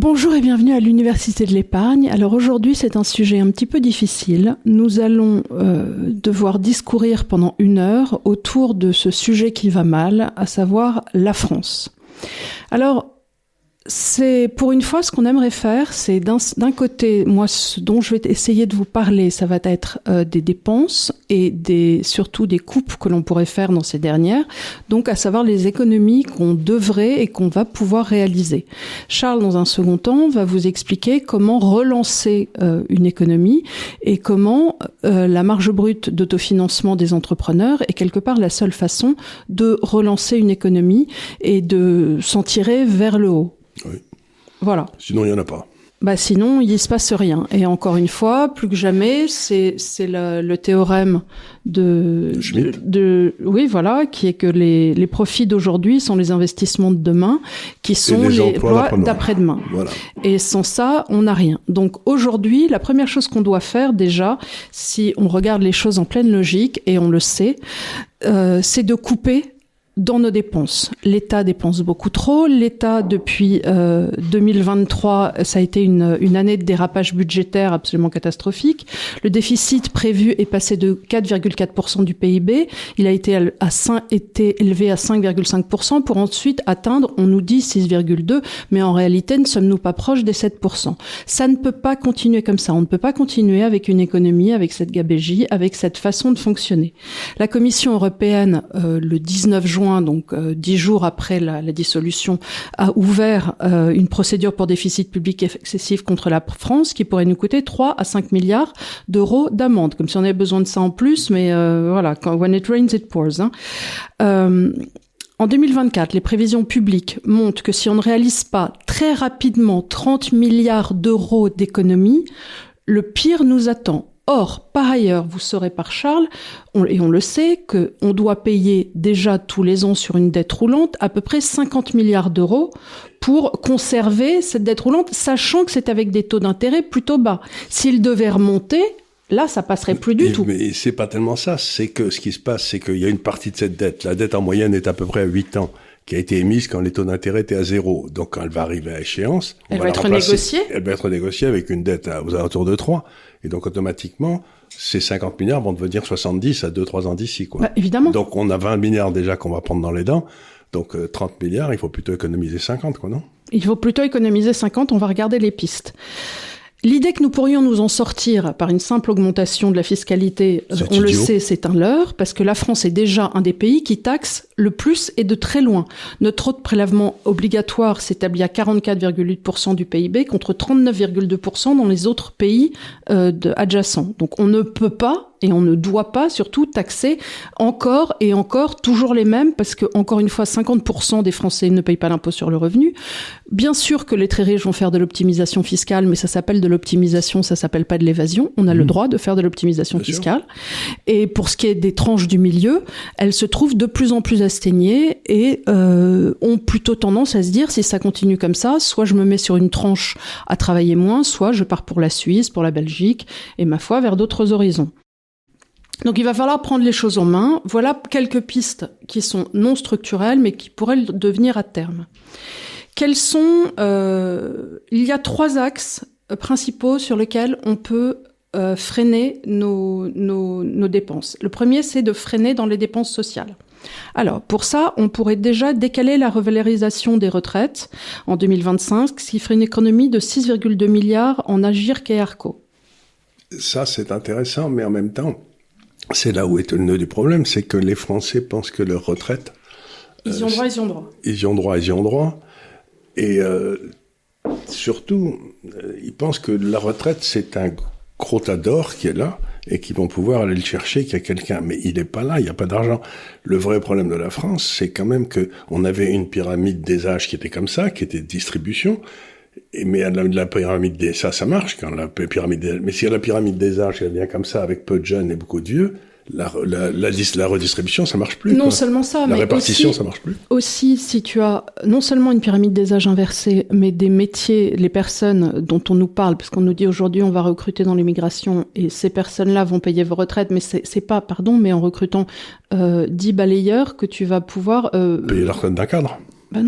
Bonjour et bienvenue à l'Université de l'épargne. Alors aujourd'hui, c'est un sujet un petit peu difficile. Nous allons devoir discourir pendant 1 heure autour de ce sujet qui va mal, à savoir la France. Alors, c'est pour une fois ce qu'on aimerait faire, c'est d'un côté, moi ce dont je vais essayer de vous parler, ça va être des dépenses et surtout des coupes que l'on pourrait faire dans ces dernières, donc à savoir les économies qu'on devrait et qu'on va pouvoir réaliser. Charles, dans un second temps, va vous expliquer comment relancer une économie et comment la marge brute d'autofinancement des entrepreneurs est quelque part la seule façon de relancer une économie et de s'en tirer vers le haut. Oui. Voilà. Sinon, il n'y en a pas. Sinon, il ne se passe rien. Et encore une fois, plus que jamais, c'est le théorème de Schmitt. Oui, voilà, qui est que les profits d'aujourd'hui sont les investissements de demain, qui sont les emplois d'après-demain. Voilà. Et sans ça, on n'a rien. Donc aujourd'hui, la première chose qu'on doit faire déjà, si on regarde les choses en pleine logique, et on le sait, c'est de couper dans nos dépenses. L'État dépense beaucoup trop. L'État, depuis 2023, ça a été une année de dérapage budgétaire absolument catastrophique. Le déficit prévu est passé de 4,4% du PIB. Il a été élevé à 5,5% pour ensuite atteindre, on nous dit 6,2%, mais en réalité, ne sommes-nous pas proches des 7%. Ça ne peut pas continuer comme ça. On ne peut pas continuer avec une économie, avec cette gabegie, avec cette façon de fonctionner. La Commission européenne, le 19 juin, donc 10 jours après la dissolution, a ouvert une procédure pour déficit public excessif contre la France qui pourrait nous coûter 3 à 5 milliards d'euros d'amende, comme si on avait besoin de ça en plus, mais voilà, when it rains, it pours. En 2024, les prévisions publiques montrent que si on ne réalise pas très rapidement 30 milliards d'euros d'économies, le pire nous attend. Or, par ailleurs, vous saurez par Charles, et on le sait, qu'on doit payer déjà tous les ans sur une dette roulante à peu près 50 milliards d'euros pour conserver cette dette roulante, sachant que c'est avec des taux d'intérêt plutôt bas. S'il devait remonter, là, ça passerait plus du tout. Mais c'est pas tellement ça, c'est que ce qui se passe, c'est qu'il y a une partie de cette dette, la dette en moyenne est à peu près à 8 ans, qui a été émise quand les taux d'intérêt étaient à 0. Donc quand elle va arriver à échéance, elle va être négociée. Elle va être négociée avec une dette aux alentours de 3. Et donc automatiquement, ces 50 milliards vont devenir 70 à 2-3 ans d'ici, quoi. Évidemment. Donc on a 20 milliards déjà qu'on va prendre dans les dents. Donc 30 milliards, il faut plutôt économiser 50, quoi, non? Il faut plutôt économiser 50, on va regarder les pistes. L'idée que nous pourrions nous en sortir par une simple augmentation de la fiscalité, on le sait, c'est un leurre, parce que la France est déjà un des pays qui taxe le plus et de très loin. Notre taux de prélèvement obligatoire s'établit à 44,8% du PIB contre 39,2% dans les autres pays adjacents. Donc on ne peut pas et on ne doit pas surtout taxer encore et encore toujours les mêmes, parce que encore une fois 50% des Français ne payent pas l'impôt sur le revenu. Bien sûr que les très riches vont faire de l'optimisation fiscale, mais ça s'appelle de l'optimisation, ça s'appelle pas de l'évasion. On a le droit de faire de l'optimisation fiscale. Et pour ce qui est des tranches du milieu, elles se trouvent de plus en plus assainies et ont plutôt tendance à se dire, si ça continue comme ça, soit je me mets sur une tranche à travailler moins, soit je pars pour la Suisse, pour la Belgique, et ma foi vers d'autres horizons. Donc il va falloir prendre les choses en main. Voilà quelques pistes qui sont non structurelles, mais qui pourraient le devenir à terme. Quels sont il y a 3 axes principaux sur lesquels on peut freiner nos dépenses. Le premier, c'est de freiner dans les dépenses sociales. Alors, pour ça, on pourrait déjà décaler la revalorisation des retraites en 2025, ce qui ferait une économie de 6,2 milliards en Agirc et Arco. Ça, c'est intéressant, mais en même temps, c'est là où est le nœud du problème, c'est que les Français pensent que leur retraite... Ils y ont droit, ils y ont droit. Ils y ont droit, ils y ont droit. Et surtout, ils pensent que la retraite, c'est un gros tas d'or qui est là et qu'ils vont pouvoir aller le chercher, qu'il y a quelqu'un. Mais il n'est pas là, il n'y a pas d'argent. Le vrai problème de la France, c'est quand même que on avait une pyramide des âges qui était comme ça, qui était de distribution. Mais la pyramide des... Ça marche quand la pyramide des... Mais si la pyramide des âges, elle vient comme ça, avec peu de jeunes et beaucoup de vieux, la redistribution, ça marche plus. Non seulement ça, mais la répartition, aussi, ça marche plus. Aussi, si tu as non seulement une pyramide des âges inversée, mais des métiers, les personnes dont on nous parle, parce qu'on nous dit aujourd'hui on va recruter dans l'immigration et ces personnes-là vont payer vos retraites, mais c'est pas, mais en recrutant 10 balayeurs que tu vas pouvoir... payer la retraite d'un cadre. Ben non.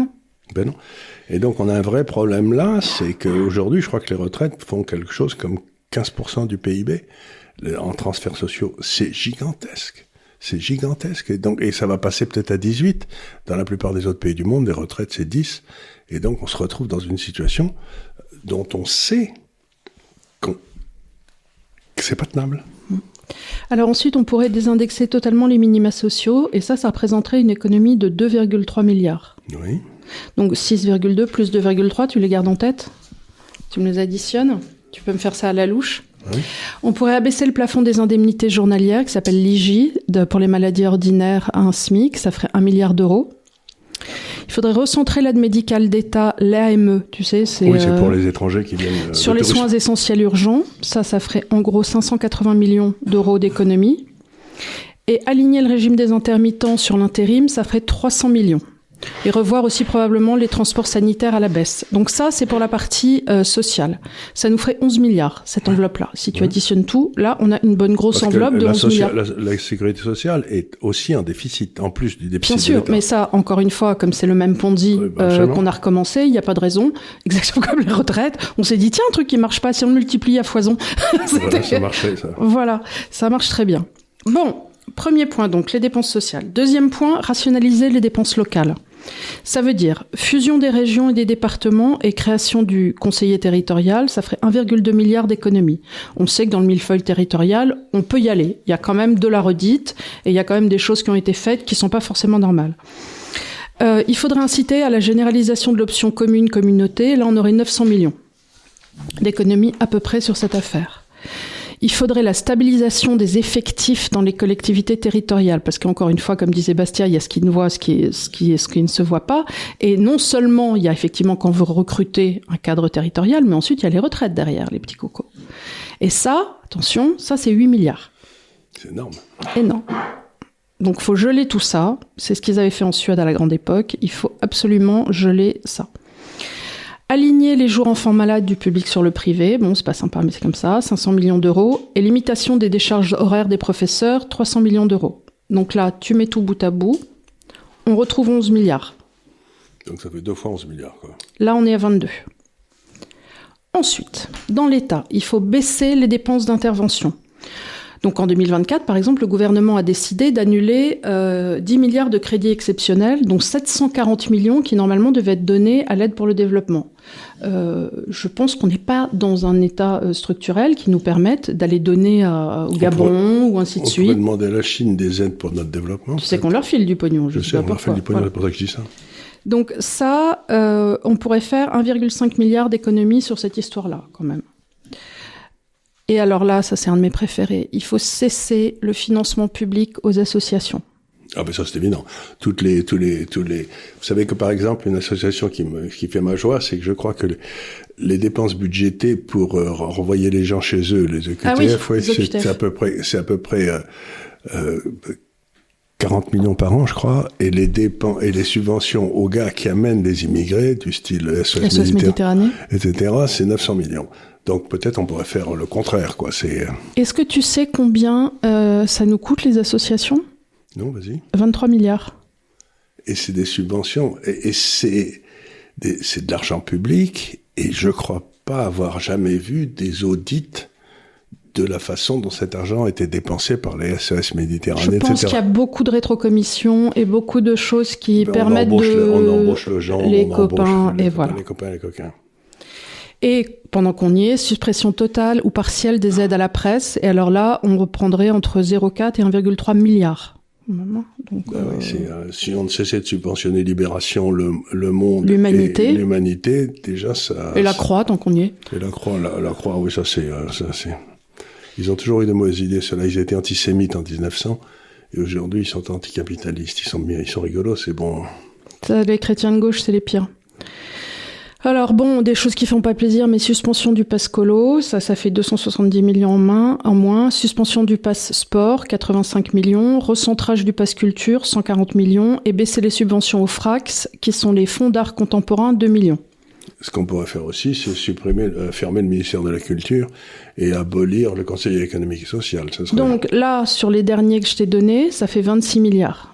Ben non. Et donc, on a un vrai problème là, c'est qu'aujourd'hui, je crois que les retraites font quelque chose comme 15% du PIB en transferts sociaux. C'est gigantesque. C'est gigantesque. Et ça va passer peut-être à 18. Dans la plupart des autres pays du monde, les retraites, c'est 10. Et donc, on se retrouve dans une situation dont on sait que c'est pas tenable. Alors ensuite, on pourrait désindexer totalement les minima sociaux, et ça représenterait une économie de 2,3 milliards. Oui. Donc 6,2 plus 2,3, tu les gardes en tête? Tu me les additionnes? Tu peux me faire ça à la louche? Oui. On pourrait abaisser le plafond des indemnités journalières, qui s'appelle l'IJ, pour les maladies ordinaires à un SMIC, ça ferait 1 milliard d'euros. Il faudrait recentrer l'aide médicale d'État, l'AME, tu sais, c'est pour les étrangers qui viennent sur les soins essentiels urgents. Ça ferait en gros 580 millions d'euros d'économie. Et aligner le régime des intermittents sur l'intérim, ça ferait 300 millions. Et revoir aussi probablement les transports sanitaires à la baisse. Donc ça, c'est pour la partie sociale. Ça nous ferait 11 milliards, cette enveloppe-là. Si tu additionnes tout, là, on a une bonne grosse enveloppe de 11 milliards. La sécurité sociale est aussi en déficit, en plus du déficit. Bien sûr, mais ça, encore une fois, comme c'est le même Ponzi qu'on a recommencé, il n'y a pas de raison. Exactement comme les retraites. On s'est dit, tiens, un truc qui marche pas, si on le multiplie à foison. Voilà, ça marchait, ça. Voilà, ça marche très bien. Bon, premier point, donc, les dépenses sociales. Deuxième point, rationaliser les dépenses locales. Ça veut dire fusion des régions et des départements et création du conseiller territorial, ça ferait 1,2 milliard d'économies. On sait que dans le millefeuille territorial, on peut y aller. Il y a quand même de la redite et il y a quand même des choses qui ont été faites qui sont pas forcément normales. Il faudrait inciter à la généralisation de l'option commune-communauté. Là, on aurait 900 millions d'économies à peu près sur cette affaire. Il faudrait la stabilisation des effectifs dans les collectivités territoriales, parce qu'encore une fois, comme disait Bastia, il y a ce qui ne voit, ce qui ne se voit pas. Et non seulement il y a effectivement quand vous recrutez un cadre territorial, mais ensuite il y a les retraites derrière, les petits cocos. Et ça, attention, ça c'est 8 milliards. C'est énorme. Énorme. Donc faut geler tout ça. C'est ce qu'ils avaient fait en Suède à la grande époque. Il faut absolument geler ça. Aligner les jours enfants malades du public sur le privé, bon, c'est pas sympa, mais c'est comme ça, 500 millions d'euros. Et limitation des décharges horaires des professeurs, 300 millions d'euros. Donc là, tu mets tout bout à bout, on retrouve 11 milliards. Donc ça fait 2 fois 11 milliards, quoi. Là, on est à 22. Ensuite, dans l'État, il faut baisser les dépenses d'intervention. Donc en 2024, par exemple, le gouvernement a décidé d'annuler 10 milliards de crédits exceptionnels, dont 740 millions qui normalement devaient être donnés à l'aide pour le développement. Je pense qu'on n'est pas dans un état structurel qui nous permette d'aller donner au Gabon ou ainsi de suite. On pourrait demander à la Chine des aides pour notre développement. Tu sais qu'on leur file du pognon. Je sais, on leur file du pognon, voilà. C'est pour ça que je dis ça. Donc ça, on pourrait faire 1,5 milliard d'économies sur cette histoire-là, quand même. Et alors là, ça c'est un de mes préférés, il faut cesser le financement public aux associations. Ah ben ça c'est évident. Tous les. Vous savez que par exemple une association qui fait ma joie, c'est que je crois que les dépenses budgétées pour renvoyer les gens chez eux, les EQTF, c'est à peu près 40 millions par an, je crois, et les subventions aux gars qui amènent des immigrés du style SOS Méditerranée, etc., c'est 900 millions. Donc peut-être on pourrait faire le contraire, quoi. Est-ce que tu sais combien ça nous coûte les associations ? Non, vas-y. 23 milliards. Et c'est des subventions, et c'est de l'argent public, et je crois pas avoir jamais vu des audits de la façon dont cet argent a été dépensé par les SOS Méditerranée, etc. Je pense qu'il y a beaucoup de rétrocommissions et beaucoup de choses qui permettent on embauche le genre, les copains, et voilà. Les copains et les coquins. Et pendant qu'on y est, suppression totale ou partielle des aides à la presse. Et alors là, on reprendrait entre 0,4 et 1,3 milliard. Donc, si on ne cessait de subventionner Libération, le Monde, l'Humanité, déjà ça. Et la Croix, tant qu'on y est. Et la Croix, oui, ça c'est. Ils ont toujours eu de mauvaises idées. Ceux-là, ils étaient antisémites en 1900, et aujourd'hui ils sont anticapitalistes. Ils sont rigolos, c'est bon. Ça, les chrétiens de gauche, c'est les pires. Alors bon, des choses qui font pas plaisir, mais suspension du pass colo, ça fait 270 millions en moins. Suspension du pass sport, 85 millions. Recentrage du pass culture, 140 millions. Et baisser les subventions aux FRAX, qui sont les fonds d'art contemporain, 2 millions. Ce qu'on pourrait faire aussi, c'est fermer le ministère de la Culture et abolir le Conseil économique et social. Ça serait... Donc là, sur les derniers que je t'ai donnés, ça fait 26 milliards.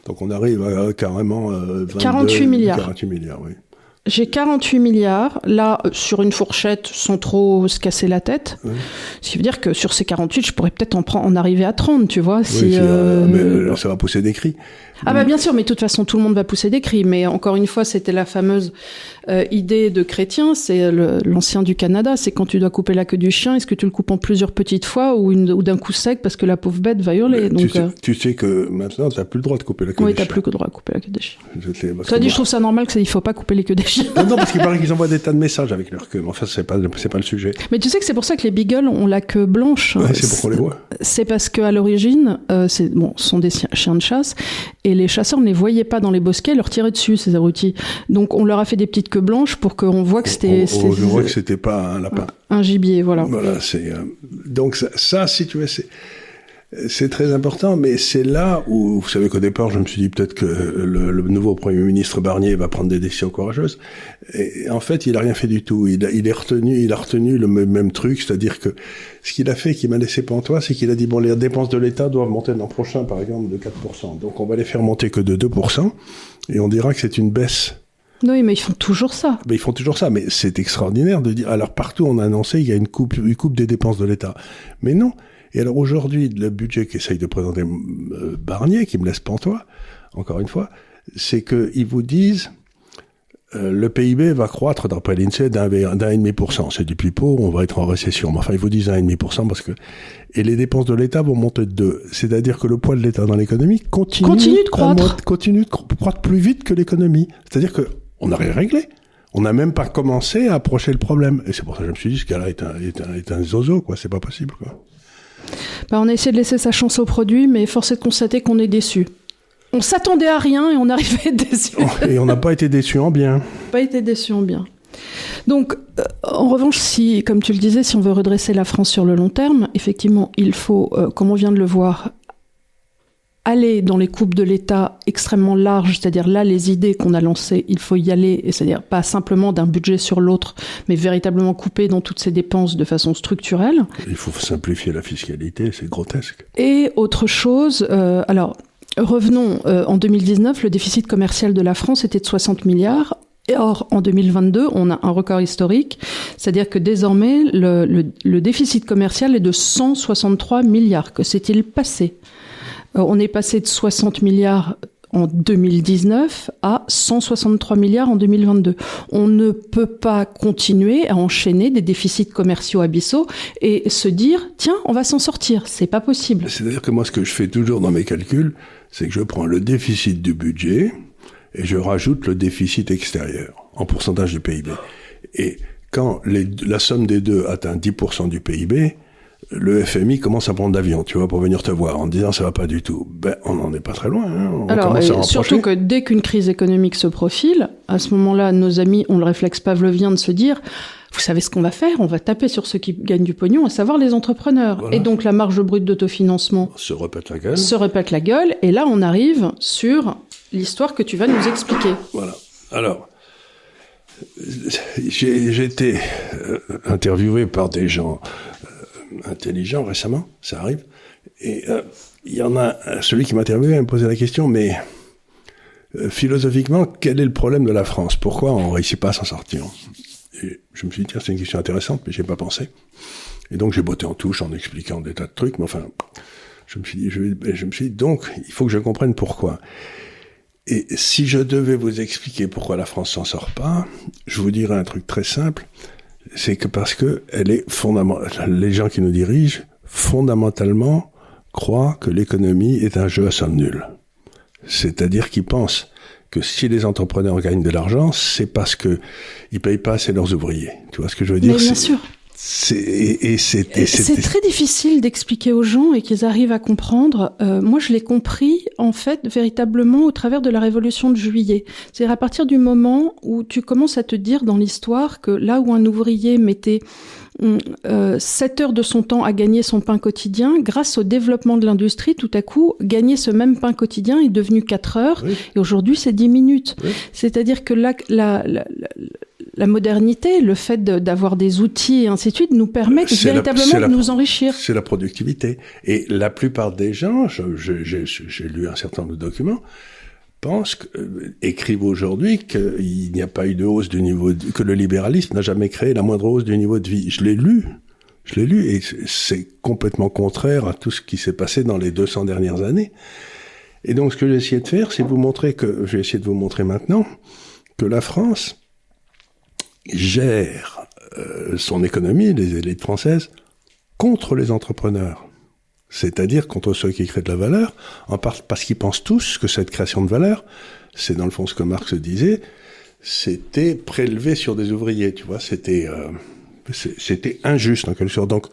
Donc on arrive à carrément 48 milliards. 48 milliards, oui. J'ai 48 milliards, là, sur une fourchette, sans trop se casser la tête. Oui. Ce qui veut dire que sur ces 48, je pourrais peut-être en arriver à 30, tu vois. Oui, mais ça va pousser des cris. Ah bah bien sûr, mais de toute façon, tout le monde va pousser des cris. Mais encore une fois, c'était la fameuse idée de Chrétien, c'est l'ancien du Canada, c'est quand tu dois couper la queue du chien, est-ce que tu le coupes en plusieurs petites fois ou d'un coup sec parce que la pauvre bête va hurler. Donc, tu sais que maintenant, tu n'as plus le droit de couper la queue des chiens. Oui, tu n'as plus le droit de couper la queue des chiens. Je trouve ça normal qu'il ne faut pas couper les queues des chiens. Non, parce qu'il paraît qu'ils envoient des tas de messages avec leur queue, mais enfin, c'est pas le sujet. Mais tu sais que c'est pour ça que les beagles ont la queue blanche. Ouais, c'est pour qu'on les voit. C'est parce qu'à l'origine, ce sont des chiens de chasse, et les chasseurs ne les voyaient pas dans les bosquets, leur tiraient dessus, ces abrutis. Donc on leur a fait des petites queues blanches pour qu'on voit que c'était... On voit que c'était pas un lapin. Un gibier, voilà. Voilà, donc ça, si tu veux, c'est très important, mais c'est là où, vous savez qu'au départ, je me suis dit peut-être que le nouveau Premier ministre Barnier va prendre des décisions courageuses. Et en fait, il a rien fait du tout. Il a retenu le même truc, c'est-à-dire que ce qu'il a fait, qui m'a laissé pantois, c'est qu'il a dit, bon, les dépenses de l'État doivent monter l'an prochain, par exemple, de 4%. Donc, on va les faire monter que de 2%, et on dira que c'est une baisse. Oui, mais ils font toujours ça. Mais ils font toujours ça, mais c'est extraordinaire de dire, alors partout on a annoncé, il y a une coupe des dépenses de l'État. Mais non. Et alors aujourd'hui, le budget qu'essaye de présenter Barnier, qui me laisse pantois, encore une fois, c'est qu'ils vous disent le PIB va croître d'après l'INSEE d'1,5%. C'est du pipeau, on va être en récession. Mais enfin, ils vous disent 1,5% parce que... Et les dépenses de l'État vont monter de 2. C'est-à-dire que le poids de l'État dans l'économie continue de croître. Continue de croître plus vite que l'économie. C'est-à-dire que on n'a rien réglé. On n'a même pas commencé à approcher le problème. Et c'est pour ça que je me suis dit, ce gars-là est un zozo, quoi. C'est pas possible, quoi. On a essayé de laisser sa chance au produit, mais force est de constater qu'on est déçu. On s'attendait à rien et on arrivait à être déçu. Et on n'a pas été déçu en bien. Pas été déçu en bien. Donc, en revanche, si, comme tu le disais, si on veut redresser la France sur le long terme, effectivement, il faut, comme on vient de le voir, aller dans les coupes de l'État extrêmement larges, c'est-à-dire là, les idées qu'on a lancées, il faut y aller, et c'est-à-dire pas simplement d'un budget sur l'autre, mais véritablement couper dans toutes ces dépenses de façon structurelle. Il faut simplifier la fiscalité, c'est grotesque. Et autre chose, alors, revenons, en 2019, le déficit commercial de la France était de 60 milliards. Et or, en 2022, on a un record historique, c'est-à-dire que désormais, le déficit commercial est de 163 milliards. Que s'est-il passé ? On est passé de 60 milliards en 2019 à 163 milliards en 2022. On ne peut pas continuer à enchaîner des déficits commerciaux abyssaux et se dire « Tiens, on va s'en sortir ». C'est pas possible. C'est-à-dire que moi, ce que je fais toujours dans mes calculs, c'est que je prends le déficit du budget et je rajoute le déficit extérieur en pourcentage du PIB. Et quand la somme des deux atteint 10% du PIB, le FMI commence à prendre l'avion, tu vois, pour venir te voir, en disant ça va pas du tout. Ben, on n'en est pas très loin. Hein. On alors, commence à rapprocher. Surtout que dès qu'une crise économique se profile, à ce moment-là, nos amis ont le réflexe pavlovien de se dire, vous savez ce qu'on va faire ? On va taper sur ceux qui gagnent du pognon, à savoir les entrepreneurs. Voilà. Et donc la marge brute d'autofinancement se répète la gueule. Et là, on arrive sur l'histoire que tu vas nous expliquer. Voilà. Alors, j'ai été interviewé par des gens intelligents récemment, ça arrive, et il y en a celui qui m'a interviewé me posait la question, mais philosophiquement, quel est le problème de la France ? Pourquoi on ne réussit pas à s'en sortir ? Et je me suis dit, tiens, c'est une question intéressante, mais j'ai pas pensé. Et donc j'ai botté en touche en expliquant des tas de trucs, mais enfin, je me suis dit, donc, il faut que je comprenne pourquoi. Et si je devais vous expliquer pourquoi la France s'en sort pas, je vous dirais un truc très simple, c'est que parce que les gens qui nous dirigent, fondamentalement, croient que l'économie est un jeu à somme nulle. C'est-à-dire qu'ils pensent que si les entrepreneurs gagnent de l'argent, c'est parce que ils payent pas assez leurs ouvriers. Tu vois ce que je veux dire ? Mais bien sûr. C'est très difficile d'expliquer aux gens et qu'ils arrivent à comprendre. Moi, je l'ai compris, en fait, véritablement au travers de la Révolution de Juillet. C'est-à-dire à partir du moment où tu commences à te dire dans l'histoire que là où un ouvrier mettait 7 heures de son temps à gagner son pain quotidien, grâce au développement de l'industrie, tout à coup, gagner ce même pain quotidien est devenu 4 heures, oui. Et aujourd'hui, c'est 10 minutes. Oui. C'est-à-dire que la modernité, le fait d'avoir des outils et ainsi de suite nous permettent véritablement de nous enrichir. C'est la productivité. Et la plupart des gens, j'ai lu un certain nombre de documents, écrivent aujourd'hui qu'il n'y a pas eu de hausse du niveau que le libéralisme n'a jamais créé la moindre hausse du niveau de vie. Je l'ai lu et c'est complètement contraire à tout ce qui s'est passé dans les 200 dernières années. Et donc, ce que j'ai essayé de faire, c'est je vais essayer de vous montrer maintenant que la France gère son économie, les élites françaises, contre les entrepreneurs. C'est-à-dire contre ceux qui créent de la valeur, en part parce qu'ils pensent tous que cette création de valeur, c'est dans le fond ce que Marx disait, c'était prélevé sur des ouvriers, tu vois, c'était injuste en quelque sorte. Donc,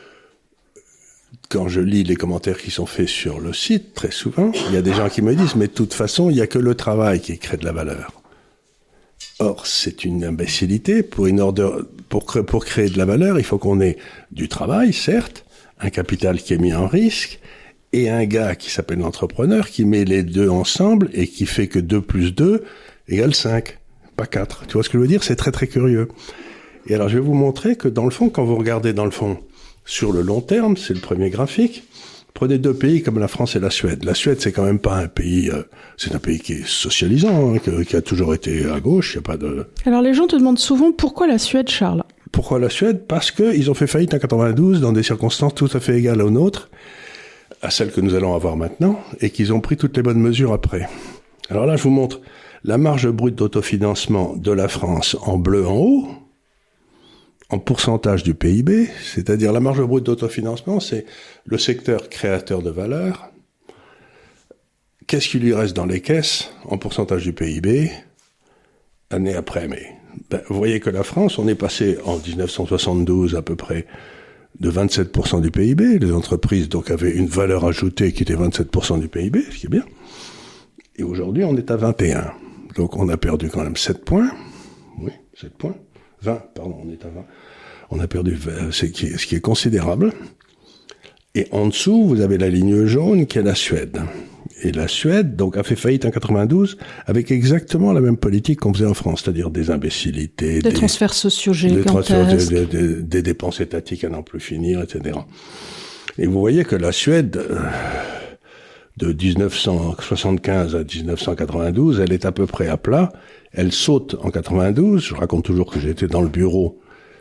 quand je lis les commentaires qui sont faits sur le site, très souvent, il y a des gens qui me disent, mais de toute façon, il n'y a que le travail qui crée de la valeur. Or, c'est une imbécilité. Pour créer de la valeur, il faut qu'on ait du travail, certes, un capital qui est mis en risque, et un gars qui s'appelle l'entrepreneur, qui met les deux ensemble et qui fait que 2 plus 2 égale 5, pas 4. Tu vois ce que je veux dire? C'est très très curieux. Et alors, je vais vous montrer que dans le fond, quand vous regardez dans le fond, sur le long terme, c'est le premier graphique, prenez 2 pays comme la France et la Suède. La Suède, c'est quand même pas un pays, c'est un pays qui est socialisant, hein, qui a toujours été à gauche, il y a pas de... Alors les gens te demandent souvent pourquoi la Suède, Charles? Pourquoi la Suède? Parce qu'ils ont fait faillite en 92 dans des circonstances tout à fait égales aux nôtres, à celles que nous allons avoir maintenant, et qu'ils ont pris toutes les bonnes mesures après. Alors là, je vous montre la marge brute d'autofinancement de la France en bleu en haut, en pourcentage du PIB, c'est-à-dire la marge brute d'autofinancement, c'est le secteur créateur de valeur. Qu'est-ce qui lui reste dans les caisses en pourcentage du PIB, année après année? Vous voyez que la France, on est passé en 1972 à peu près de 27% du PIB. Les entreprises donc avaient une valeur ajoutée qui était 27% du PIB, ce qui est bien. Et aujourd'hui, on est à 21. Donc on a perdu quand même 7 points. Oui, 7 points. 20, pardon, on est à 20. On a perdu, ce qui est considérable. Et en dessous, vous avez la ligne jaune qui est la Suède. Et la Suède, donc, a fait faillite en 92 avec exactement la même politique qu'on faisait en France, c'est-à-dire des imbécilités, des transferts sociaux gigantesques, des dépenses étatiques à n'en plus finir, etc. Et vous voyez que la Suède, de 1975 à 1992, elle est à peu près à plat. Elle saute en 92. Je raconte toujours que j'étais dans le bureau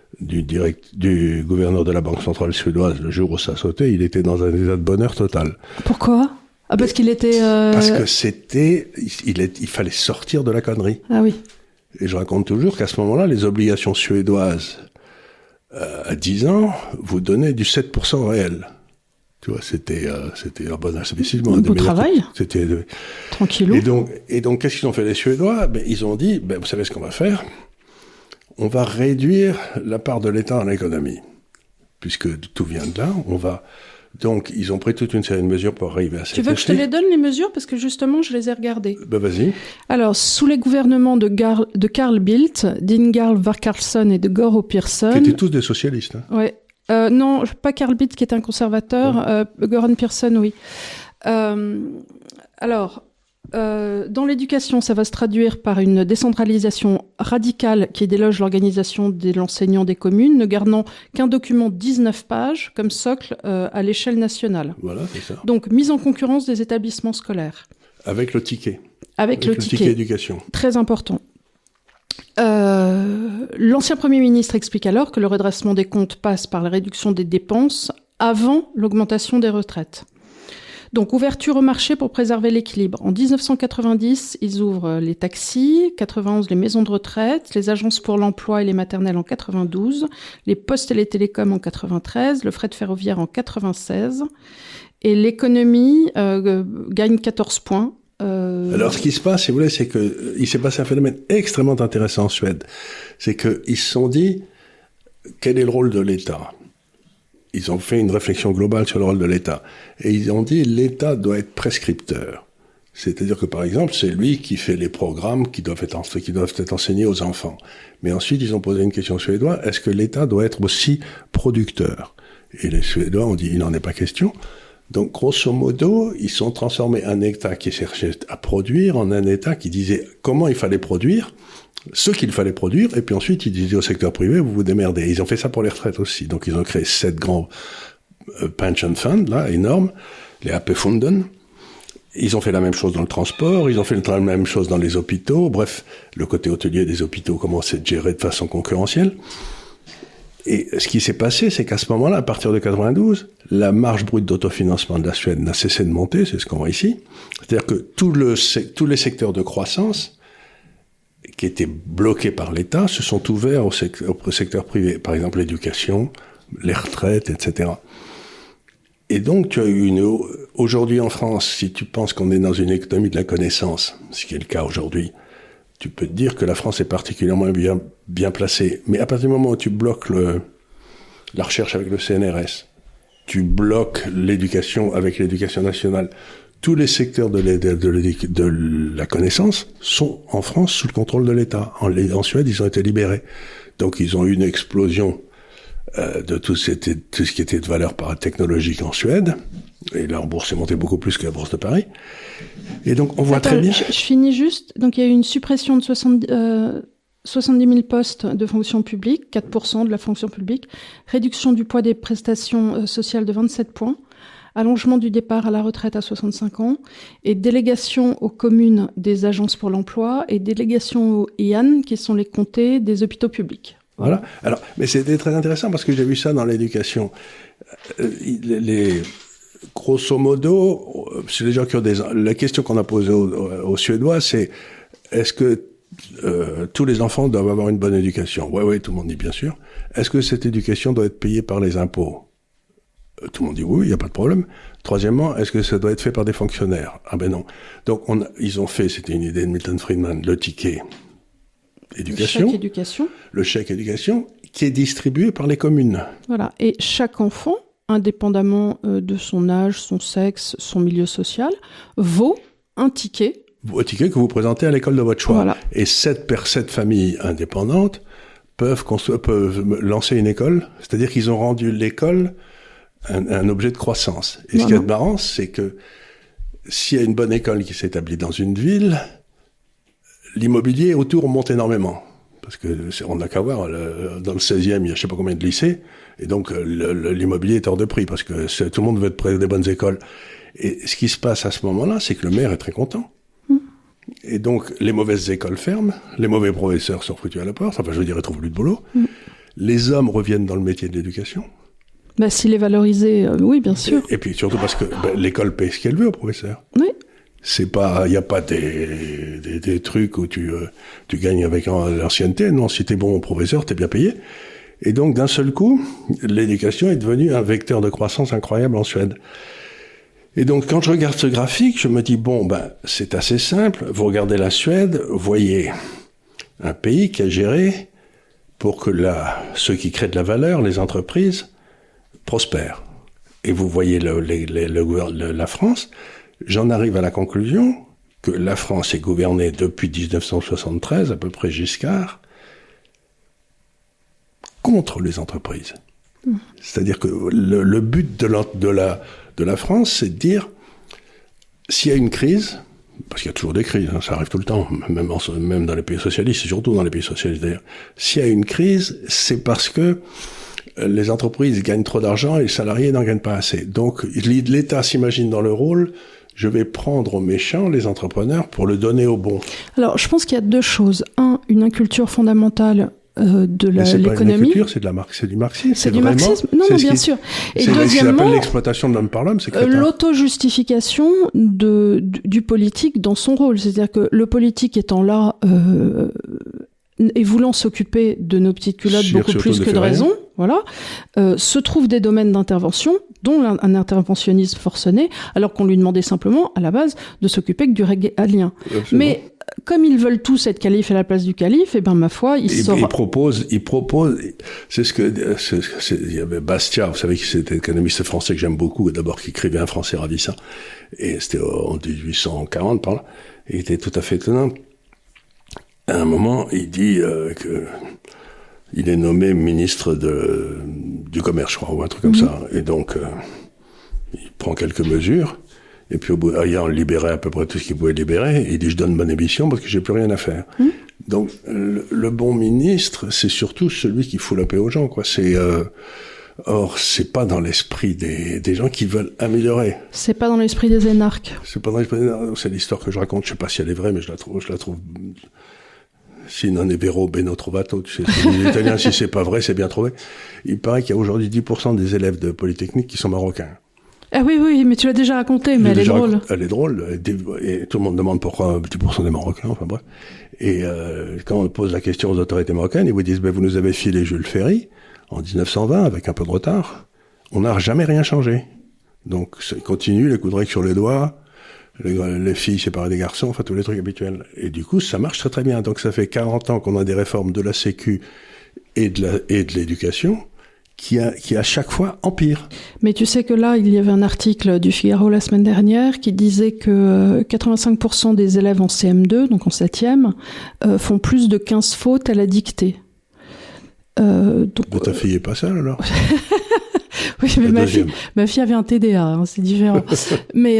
du gouverneur de la Banque centrale suédoise le jour où ça sautait. Il était dans un état de bonheur total. Pourquoi? Ah, parce qu'il était... Parce que il fallait sortir de la connerie. Ah oui. Et je raconte toujours qu'à ce moment-là, les obligations suédoises, à 10 ans, vous donnaient du 7% réel. Tu vois, c'était un bon investissement. Un beau travail. C'était tranquillou. Et donc, qu'est-ce qu'ils ont fait les Suédois? Ils ont dit, vous savez ce qu'on va faire? On va réduire la part de l'État dans l'économie. Puisque tout vient de là, donc, ils ont pris toute une série de mesures pour arriver à cette... Tu veux que je te les donne, les mesures? Parce que justement, je les ai regardées. Vas-y. Alors, sous les gouvernements de Carl Bildt, d'Ingvar Carlsson et de Goro Pearson... Qui étaient tous des socialistes. Hein. Ouais. Non, pas Carl Bildt qui est un conservateur, Göran Persson, oui. Dans l'éducation, ça va se traduire par une décentralisation radicale qui déloge l'organisation de l'enseignant des communes, ne gardant qu'un document de 19 pages comme socle à l'échelle nationale. Voilà, c'est ça. Donc, mise en concurrence des établissements scolaires. Avec le ticket. Avec le ticket éducation. Très important. L'ancien Premier ministre explique alors que le redressement des comptes passe par la réduction des dépenses avant l'augmentation des retraites. Donc, ouverture au marché pour préserver l'équilibre. En 1990, ils ouvrent les taxis, 91 les maisons de retraite, les agences pour l'emploi et les maternelles en 92, les postes et les télécoms en 93, le fret ferroviaire en 96, et l'économie gagne 14 points. Alors, ce qui se passe, si vous voulez, c'est que il s'est passé un phénomène extrêmement intéressant en Suède. C'est qu'ils se sont dit, quel est le rôle de l'État? Ils ont fait une réflexion globale sur le rôle de l'État. Et ils ont dit, l'État doit être prescripteur. C'est-à-dire que, par exemple, c'est lui qui fait les programmes qui doivent être enseignés aux enfants. Mais ensuite, ils ont posé une question aux Suédois, est-ce que l'État doit être aussi producteur? Et les Suédois ont dit, il n'en est pas question. Donc, grosso modo, ils sont transformés un État qui cherchait à produire en un État qui disait comment il fallait produire ce qu'il fallait produire, et puis ensuite, ils disaient au secteur privé, vous vous démerdez. Ils ont fait ça pour les retraites aussi. Donc, ils ont créé 7 grands pension funds, là, énormes, les AP-Funden. Ils ont fait la même chose dans le transport, ils ont fait la même chose dans les hôpitaux. Bref, le côté hôtelier des hôpitaux commence à être géré de façon concurrentielle. Et ce qui s'est passé, c'est qu'à ce moment-là, à partir de 92, la marge brute d'autofinancement de la Suède n'a cessé de monter, c'est ce qu'on voit ici. C'est-à-dire que tous les secteurs de croissance qui étaient bloqués par l'État se sont ouverts au secteur privé. Par exemple, l'éducation, les retraites, etc. Et donc, tu as aujourd'hui en France, si tu penses qu'on est dans une économie de la connaissance, ce qui est le cas aujourd'hui, tu peux te dire que la France est particulièrement bien placée. Mais à partir du moment où tu bloques la recherche avec le CNRS, tu bloques l'éducation avec l'éducation nationale, tous les secteurs de la connaissance sont en France sous le contrôle de l'État. En Suède, ils ont été libérés. Donc, ils ont eu une explosion de tout ce qui était de valeur technologique en Suède. Et leur bourse est montée beaucoup plus que la bourse de Paris. Et donc, on voit très bien... Je finis juste. Donc, il y a eu une suppression de 70 000 postes de fonction publique, 4% de la fonction publique, réduction du poids des prestations sociales de 27 points, allongement du départ à la retraite à 65 ans, et délégation aux communes des agences pour l'emploi, et délégation aux IAN, qui sont les comtés des hôpitaux publics. Voilà. Alors, mais c'était très intéressant parce que j'ai vu ça dans l'éducation. Grosso modo, c'est les gens qui ont la question qu'on a posée aux Suédois, c'est est-ce que tous les enfants doivent avoir une bonne éducation? Oui, tout le monde dit bien sûr. Est-ce que cette éducation doit être payée par les impôts? Tout le monde dit oui, il n'y a pas de problème. Troisièmement, est-ce que ça doit être fait par des fonctionnaires? Ah ben non. Donc ils ont fait, c'était une idée de Milton Friedman, le ticket éducation. Le chèque éducation qui est distribué par les communes. Voilà. Et chaque enfant, indépendamment de son âge, son sexe, son milieu social, vaut un ticket. Un ticket que vous présentez à l'école de votre choix. Voilà. Et 7 familles indépendantes peuvent lancer une école. C'est-à-dire qu'ils ont rendu l'école un objet de croissance. Et ce qui est marrant, c'est que s'il y a une bonne école qui s'établit dans une ville, l'immobilier autour monte énormément. Parce que on n'a qu'à voir, dans le 16e, il y a je sais pas combien de lycées, et donc l'immobilier est hors de prix, parce que tout le monde veut être près des bonnes écoles. Et ce qui se passe à ce moment-là, c'est que le maire est très content. Et donc, les mauvaises écoles ferment, les mauvais professeurs sont foutus à la porte, enfin je veux dire, ils trouvent plus de boulot. Les hommes reviennent dans le métier de l'éducation. Bah, s'il est valorisé, oui, bien sûr. Et puis surtout parce que l'école paye ce qu'elle veut aux professeurs. Oui. C'est pas, il y a pas des trucs où tu gagnes avec l'ancienneté. Non, si t'es bon professeur, t'es bien payé. Et donc, d'un seul coup, l'éducation est devenue un vecteur de croissance incroyable en Suède. Et donc, quand je regarde ce graphique, je me dis, c'est assez simple. Vous regardez la Suède, vous voyez un pays qui a géré pour que ceux qui créent de la valeur, les entreprises, prospèrent. Et vous voyez la France. J'en arrive à la conclusion que la France est gouvernée depuis 1973, à peu près Giscard, contre les entreprises. C'est-à-dire que le but de la France, c'est de dire, s'il y a une crise, parce qu'il y a toujours des crises, ça arrive tout le temps, même dans les pays socialistes, et surtout dans les pays socialistes d'ailleurs, s'il y a une crise, c'est parce que les entreprises gagnent trop d'argent et les salariés n'en gagnent pas assez. Donc l'État s'imagine dans le rôle, je vais prendre aux méchants, les entrepreneurs, pour le donner aux bons. Alors je pense qu'il y a deux choses. Une inculture fondamentale de l'économie. C'est pas une inculture, c'est du marxisme. C'est du marxisme. Non, bien sûr. Et deuxièmement, ce qu'on appelle l'exploitation de l'homme par l'homme, c'est l'auto-justification du politique dans son rôle. C'est-à-dire que le politique étant là et voulant s'occuper de nos petites culottes beaucoup plus que de raison, se trouvent des domaines d'intervention, dont un interventionnisme forcené, alors qu'on lui demandait simplement, à la base, de s'occuper que du régalien. Mais comme ils veulent tous être calife à la place du calife, ma foi, ils proposent, il y avait Bastiat, vous savez, c'était un économiste français que j'aime beaucoup, d'abord qui écrivait un français ravissant, et c'était en 1840 par là, il était tout à fait étonnant. À un moment, il dit que il est nommé ministre du commerce, je crois, ou un truc comme ça. Et donc, il prend quelques mesures. Et puis, ayant libéré à peu près tout ce qu'il pouvait libérer, il dit, je donne ma démission parce que j'ai plus rien à faire. Donc, le bon ministre, c'est surtout celui qui fout la paix aux gens, quoi. Or, c'est pas dans l'esprit des gens qui veulent améliorer. C'est pas dans l'esprit des énarques. C'est pas dans l'esprit des énarques. C'est l'histoire que je raconte. Je sais pas si elle est vraie, mais je la trouve. Si non è vero, bene trovato. Tu sais, c'est l'italien. Si c'est pas vrai, c'est bien trouvé. Il paraît qu'il y a aujourd'hui 10% des élèves de Polytechnique qui sont marocains. Ah oui, mais tu l'as déjà raconté, mais elle est drôle. Elle est drôle. Et tout le monde demande pourquoi 10% des Marocains, enfin bref. Et quand on pose la question aux autorités marocaines, ils vous disent, vous nous avez filé Jules Ferry en 1920, avec un peu de retard. On n'a jamais rien changé. Donc, ça continue, les coups de règle sur les doigts, les filles séparées des garçons, enfin tous les trucs habituels. Et du coup, ça marche très très bien. Donc ça fait 40 ans qu'on a des réformes de la Sécu et de l'éducation qui à chaque fois empire. Mais tu sais que là, il y avait un article du Figaro la semaine dernière qui disait que 85% des élèves en CM2, donc en 7e, font plus de 15 fautes à la dictée. Donc, ta fille est pas seule alors? Oui, mais ma fille avait un TDA, hein, c'est différent. Mais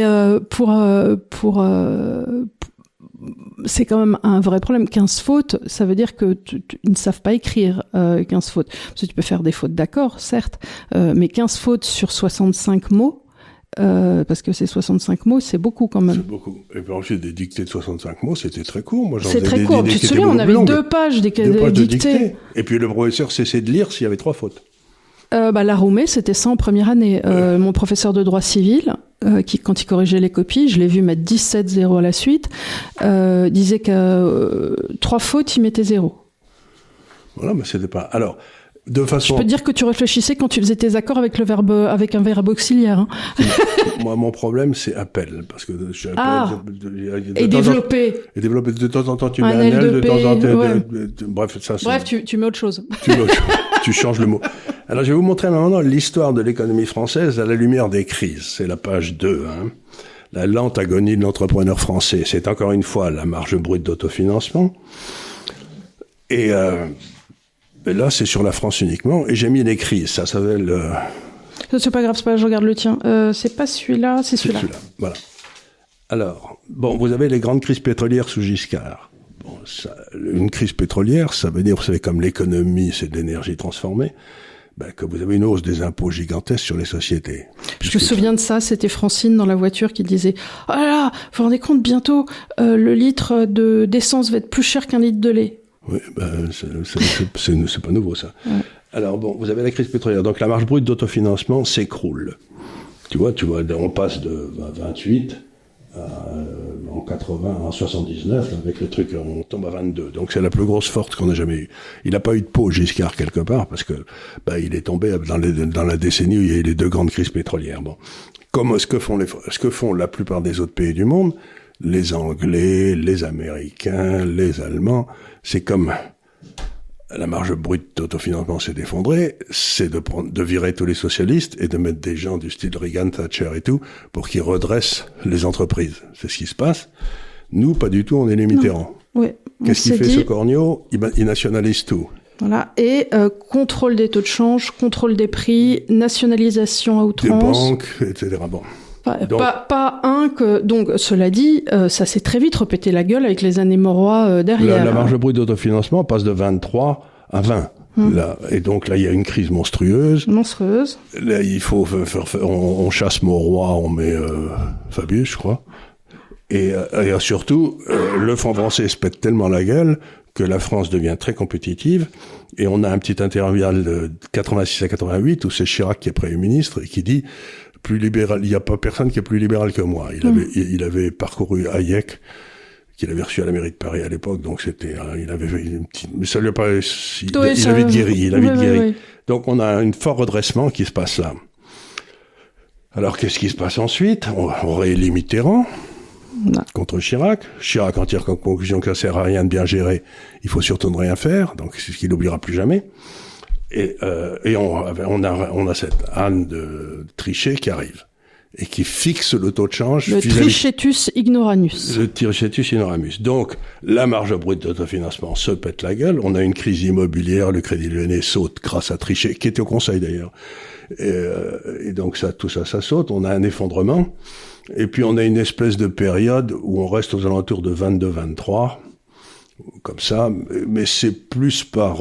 c'est quand même un vrai problème. 15 fautes, ça veut dire que ils ne savent pas écrire 15 fautes. Parce que tu peux faire des fautes, d'accord, certes, mais 15 fautes sur 65 mots, parce que c'est 65 mots, c'est beaucoup quand même. C'est beaucoup. Et puis ensuite, des dictées de 65 mots, c'était très court. Moi, c'est très court. Tu te souviens, on avait 2 pages de dictées. Et puis le professeur cessait de lire s'il y avait 3 fautes. La Roumet, c'était ça en première année. Mon professeur de droit civil, qui, quand il corrigeait les copies, je l'ai vu mettre 17-0 à la suite, disait que 3 fautes, il mettait 0. Voilà, mais c'était pas... Alors, de façon... Je peux te dire que tu réfléchissais quand tu faisais tes accords avec avec un verbe auxiliaire. Hein. Moi, mon problème, c'est appel. Parce que je et développer. Et développer. De temps en temps, tu mets un L, de temps en temps... Ouais. Bref, ça... Bref, tu mets autre chose. Tu changes le mot. Alors, je vais vous montrer maintenant l'histoire de l'économie française à la lumière des crises. C'est la page 2. Hein. La lente agonie de l'entrepreneur français. C'est encore une fois la marge brute d'autofinancement. Et là, c'est sur la France uniquement. Et j'ai mis les crises. Ça s'appelle... C'est pas grave, je regarde le tien. C'est pas celui-là, c'est celui-là. Voilà. Alors, vous avez les grandes crises pétrolières sous Giscard. Une crise pétrolière, ça veut dire, vous savez, comme l'économie, c'est de l'énergie transformée, que vous avez une hausse des impôts gigantesques sur les sociétés. Je me souviens de ça, c'était Francine dans la voiture qui disait « Oh là là, vous vous rendez compte, bientôt, le litre d'essence va être plus cher qu'un litre de lait. » Oui, c'est pas nouveau, ça. Ouais. Alors vous avez la crise pétrolière, donc la marge brute d'autofinancement s'écroule. Tu vois, on passe de 28 en 80, en 79, avec le truc, on tombe à 22. Donc c'est la plus grosse force qu'on a jamais eue. Il n'a pas eu de peau, Giscard, quelque part, parce que il est tombé dans la décennie où il y a eu les 2 grandes crises pétrolières. Comme ce que font la plupart des autres pays du monde, les Anglais, les Américains, les Allemands, c'est comme la marge brute d'autofinancement s'est effondrée, c'est de virer tous les socialistes et de mettre des gens du style Reagan, Thatcher et tout pour qu'ils redressent les entreprises. C'est ce qui se passe. Nous, pas du tout, on est les Mitterrand. Ouais, qu'est-ce qu'il fait ce corneau? Il nationalise tout. Voilà, et contrôle des taux de change, contrôle des prix, nationalisation à outrance. Des banques, etc. Bon. Donc, cela dit, ça s'est très vite repété la gueule avec les années Mauroy derrière. La marge brute d'autofinancement passe de 23 à 20. Là, et donc là, il y a une crise monstrueuse. Là, il faut on chasse Mauroy, on met Fabius, je crois. Et surtout, le franc français se pète tellement la gueule que la France devient très compétitive. Et on a un petit intervalle de 86 à 88 où c'est Chirac qui est Premier ministre et qui dit plus libéral, il n'y a pas personne qui est plus libéral que moi. Il avait parcouru Hayek, qu'il avait reçu à la mairie de Paris à l'époque, donc c'était, il avait une petite, mais ça lui a pas, il avait guéri, guéri. Donc on a un fort redressement qui se passe là. Alors qu'est-ce qui se passe ensuite? On réélit Mitterrand contre Chirac. Chirac en tire comme conclusion que ça sert à rien de bien gérer, il faut surtout ne rien faire, donc c'est ce qu'il n'oubliera plus jamais. Et on a cette Anne de Trichet qui arrive et qui fixe le taux de change. Le Trichetus ignoramus. Le Trichetus ignoramus. Donc, la marge brute d'autofinancement se pète la gueule. On a une crise immobilière, le Crédit Lyonnais saute grâce à Trichet, qui était au Conseil d'ailleurs. Et donc tout ça saute. On a un effondrement. Et puis on a une espèce de période où on reste aux alentours de 22-23. comme ça, mais c'est plus par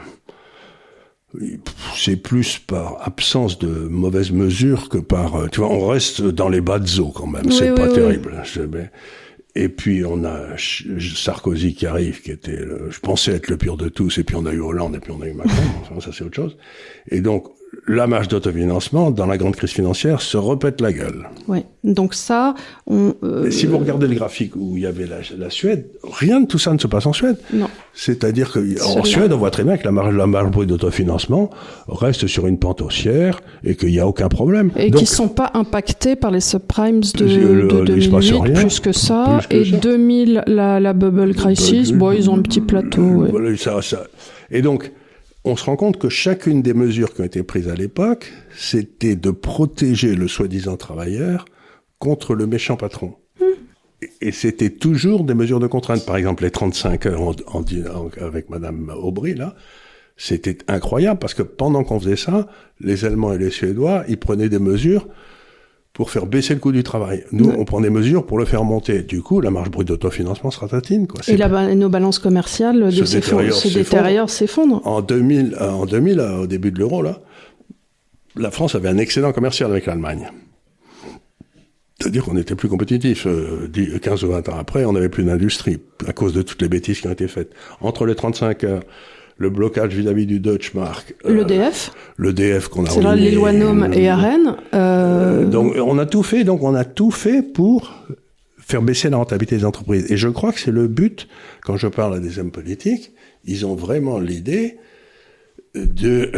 absence de mauvaises mesures que par... tu vois, on reste dans les bas de eau quand même, c'est pas terrible. Et puis on a Sarkozy qui arrive, qui était, je pensais être le pire de tous, et puis on a eu Hollande, et puis on a eu Macron, enfin ça c'est autre chose. Et donc la marge d'autofinancement, dans la grande crise financière, se repète la gueule. Oui, donc ça... Si vous regardez le graphique où il y avait la Suède, rien de tout ça ne se passe en Suède. Non. C'est-à-dire qu'en Suède, on voit très bien que la marge brute d'autofinancement reste sur une pente haussière et qu'il n'y a aucun problème. Et qui ne sont pas impactés par les subprimes de 2008, plus que ça. Et 2000, la bubble crisis, ils ont un petit plateau. Ouais. Voilà, ça. Et donc... on se rend compte que chacune des mesures qui ont été prises à l'époque, c'était de protéger le soi-disant travailleur contre le méchant patron. Et c'était toujours des mesures de contrainte. Par exemple, les 35 heures avec Madame Aubry, là, c'était incroyable parce que pendant qu'on faisait ça, les Allemands et les Suédois, ils prenaient des mesures pour faire baisser le coût du travail. Nous, on prend des mesures pour le faire monter. Du coup, la marge brute d'autofinancement se ratatine, quoi. Et nos balances commerciales se détériorent, s'effondrent. En 2000, au début de l'euro, là, la France avait un excédent commercial avec l'Allemagne. C'est-à-dire qu'on était plus compétitif. 15 ou 20 ans après, on n'avait plus d'industrie, à cause de toutes les bêtises qui ont été faites. Entre les 35 heures, le blocage vis-à-vis du Deutsche Mark. L'EDF qu'on a c'est là les lois Nome et Arène. Donc on a tout fait pour faire baisser la rentabilité des entreprises. Et je crois que c'est le but, quand je parle à des hommes politiques, ils ont vraiment l'idée du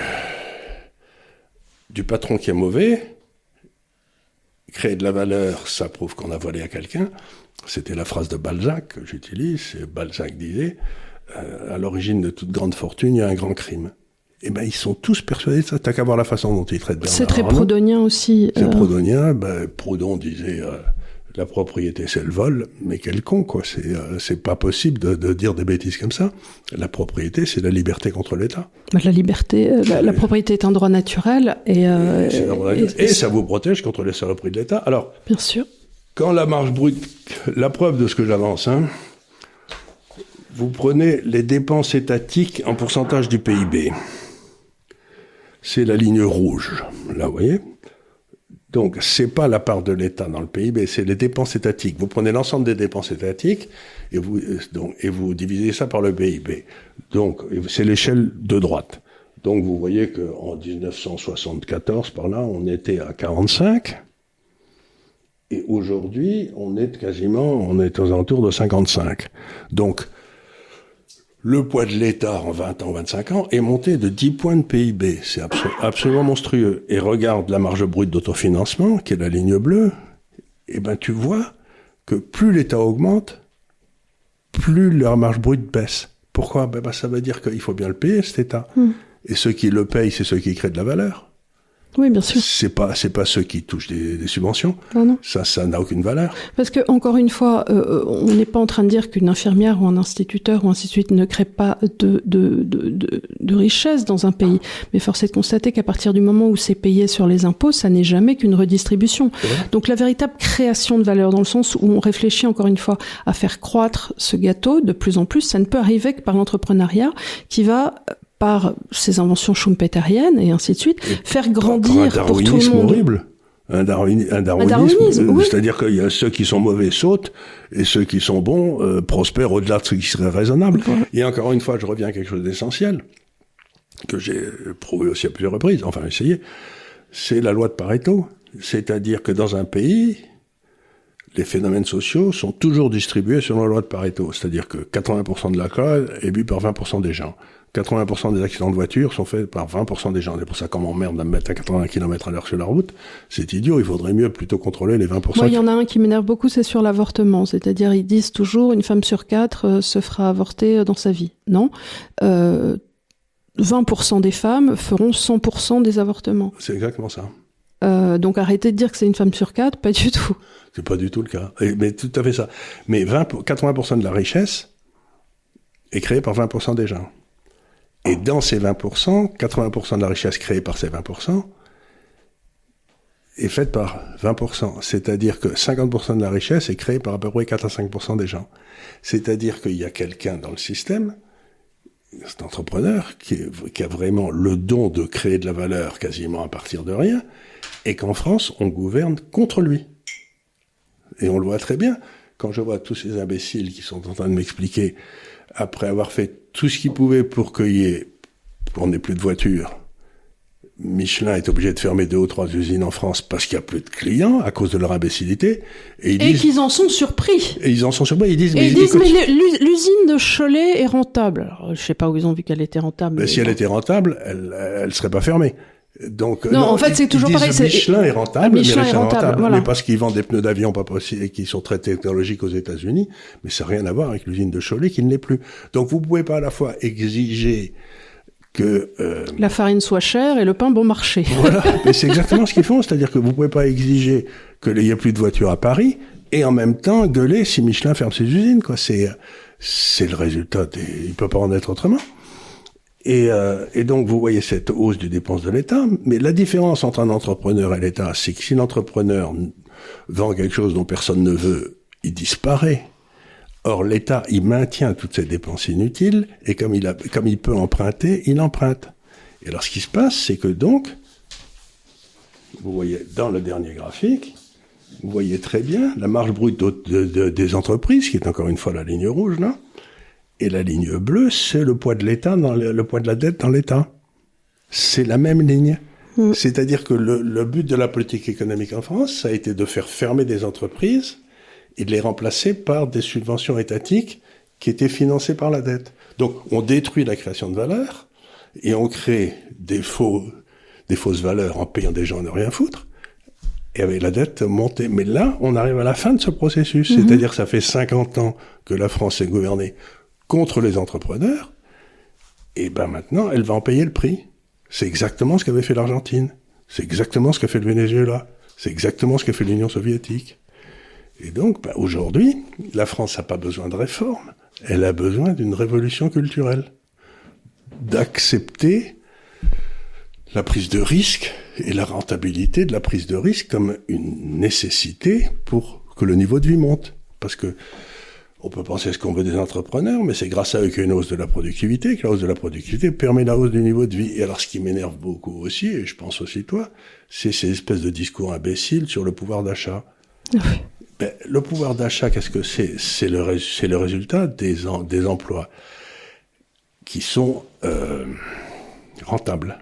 patron qui est mauvais, créer de la valeur, ça prouve qu'on a volé à quelqu'un. C'était la phrase de Balzac que j'utilise. Balzac disait... à l'origine de toute grande fortune, il y a un grand crime. Eh ben, ils sont tous persuadés de ça. T'as qu'à voir la façon dont ils traitent Bernard C'est très Arnault. proudhonien aussi. C'est proudhonien. Proudhon disait la propriété, c'est le vol. Mais quel con, quoi. C'est pas possible de dire des bêtises comme ça. La propriété, c'est la liberté contre l'État. La liberté, la propriété est un droit naturel et ça vous protège contre les saloperies de l'État. Alors, bien sûr. Quand la marge brute, la preuve de ce que j'avance, vous prenez les dépenses étatiques en pourcentage du PIB. C'est la ligne rouge, là, vous voyez. Donc, c'est pas la part de l'État dans le PIB, c'est les dépenses étatiques. Vous prenez l'ensemble des dépenses étatiques et vous divisez ça par le PIB. Donc, c'est l'échelle de droite. Donc, vous voyez qu'en 1974, par là, on était à 45. Et aujourd'hui, on est aux alentours de 55. Donc, le poids de l'État en 20 ans, 25 ans est monté de 10 points de PIB. C'est absolument monstrueux. Et regarde la marge brute d'autofinancement, qui est la ligne bleue, et ben tu vois que plus l'État augmente, plus la marge brute baisse. Pourquoi ? Ça veut dire qu'il faut bien le payer, cet État. Et ceux qui le payent, c'est ceux qui créent de la valeur. Oui, bien sûr. C'est pas ceux qui touchent des subventions. Non. Ça n'a aucune valeur. Parce que, encore une fois, on n'est pas en train de dire qu'une infirmière ou un instituteur ou ainsi de suite ne crée pas de richesse dans un pays. Mais force est de constater qu'à partir du moment où c'est payé sur les impôts, ça n'est jamais qu'une redistribution. Donc la véritable création de valeur, dans le sens où on réfléchit encore une fois à faire croître ce gâteau de plus en plus, ça ne peut arriver que par l'entrepreneuriat qui va, par ses inventions schumpeteriennes et ainsi de suite, faire grandir pour tout le monde. Horrible. Un darwinisme. Oui. C'est-à-dire qu'il y a ceux qui sont mauvais sautent et ceux qui sont bons prospèrent au-delà de ce qui serait raisonnable. Voilà. Et encore une fois, je reviens à quelque chose d'essentiel que j'ai prouvé aussi à plusieurs reprises, enfin essayé, c'est la loi de Pareto. C'est-à-dire que dans un pays, les phénomènes sociaux sont toujours distribués selon la loi de Pareto. C'est-à-dire que 80% de la cas est bu par 20% des gens. 80% des accidents de voiture sont faits par 20% des gens. C'est pour ça qu'on m'emmerde à me mettre à 80 km/h sur la route. C'est idiot, il faudrait mieux plutôt contrôler les 20%. Moi, il y en a un qui m'énerve beaucoup, c'est sur l'avortement. C'est-à-dire, ils disent toujours, une femme sur 4 se fera avorter dans sa vie. Non. 20% des femmes feront 100% des avortements. C'est exactement ça. Donc arrêtez de dire que c'est une femme sur 4, pas du tout. C'est pas du tout le cas. Mais tout à fait ça. Mais 80% de la richesse est créée par 20% des gens. Et dans ces 20%, 80% de la richesse créée par ces 20%, est faite par 20%. C'est-à-dire que 50% de la richesse est créée par à peu près 4 à 5% des gens. C'est-à-dire qu'il y a quelqu'un dans le système, cet entrepreneur, qui a vraiment le don de créer de la valeur quasiment à partir de rien, et qu'en France, on gouverne contre lui. Et on le voit très bien. Quand je vois tous ces imbéciles qui sont en train de m'expliquer, après avoir fait tout ce qu'ils pouvaient pour qu'on n'ait plus de voitures, Michelin est obligé de fermer 2 ou 3 usines en France parce qu'il n'y a plus de clients à cause de leur imbécilité. Et qu'ils en sont surpris. Et ils en sont surpris. Ils disent, mais l'usine de Cholet est rentable. Alors, je sais pas où ils ont vu qu'elle était rentable. Mais si elle était rentable, elle serait pas fermée. Donc, non, en fait, c'est toujours pareil. Michelin est rentable, Michelin est rentable. Voilà. Mais parce qu'ils vendent des pneus d'avion pas possible et qui sont très technologiques aux États-Unis. Mais ça n'a rien à voir avec l'usine de Cholet qui ne l'est plus. Donc, vous pouvez pas à la fois exiger que la farine soit chère et le pain bon marché. Voilà, mais c'est exactement ce qu'ils font, c'est-à-dire que vous pouvez pas exiger qu'il y ait plus de voitures à Paris et en même temps gueuler si Michelin ferme ses usines, quoi. C'est le résultat il peut pas en être autrement. Et donc vous voyez cette hausse des dépenses de l'État, mais la différence entre un entrepreneur et l'État, c'est que si l'entrepreneur vend quelque chose dont personne ne veut, il disparaît. Or, l'État, il maintient toutes ces dépenses inutiles, et comme il peut emprunter, il emprunte. Et alors, ce qui se passe, c'est que donc, vous voyez dans le dernier graphique, vous voyez très bien la marge brute des entreprises, qui est encore une fois la ligne rouge, là, et la ligne bleue, c'est le poids de l'État, le poids de la dette dans l'État. C'est la même ligne. C'est-à-dire que le but de la politique économique en France, ça a été de faire fermer des entreprises, et de les remplacer par des subventions étatiques qui étaient financées par la dette. Donc, on détruit la création de valeur et on crée des fausses valeurs en payant des gens à ne rien foutre et avec la dette montée. Mais là, on arrive à la fin de ce processus. C'est-à-dire que ça fait 50 ans que la France est gouvernée contre les entrepreneurs et ben maintenant, elle va en payer le prix. C'est exactement ce qu'avait fait l'Argentine. C'est exactement ce qu'a fait le Venezuela. C'est exactement ce qu'a fait l'Union soviétique. Et donc, aujourd'hui, la France n'a pas besoin de réforme, elle a besoin d'une révolution culturelle, d'accepter la prise de risque et la rentabilité de la prise de risque comme une nécessité pour que le niveau de vie monte. Parce que on peut penser ce qu'on veut des entrepreneurs, mais c'est grâce à eux qu'il y a une hausse de la productivité, que la hausse de la productivité permet la hausse du niveau de vie. Et alors, ce qui m'énerve beaucoup aussi, et je pense aussi toi, c'est ces espèces de discours imbéciles sur le pouvoir d'achat. Le pouvoir d'achat, qu'est-ce que c'est ? C'est le résultat des emplois qui sont rentables.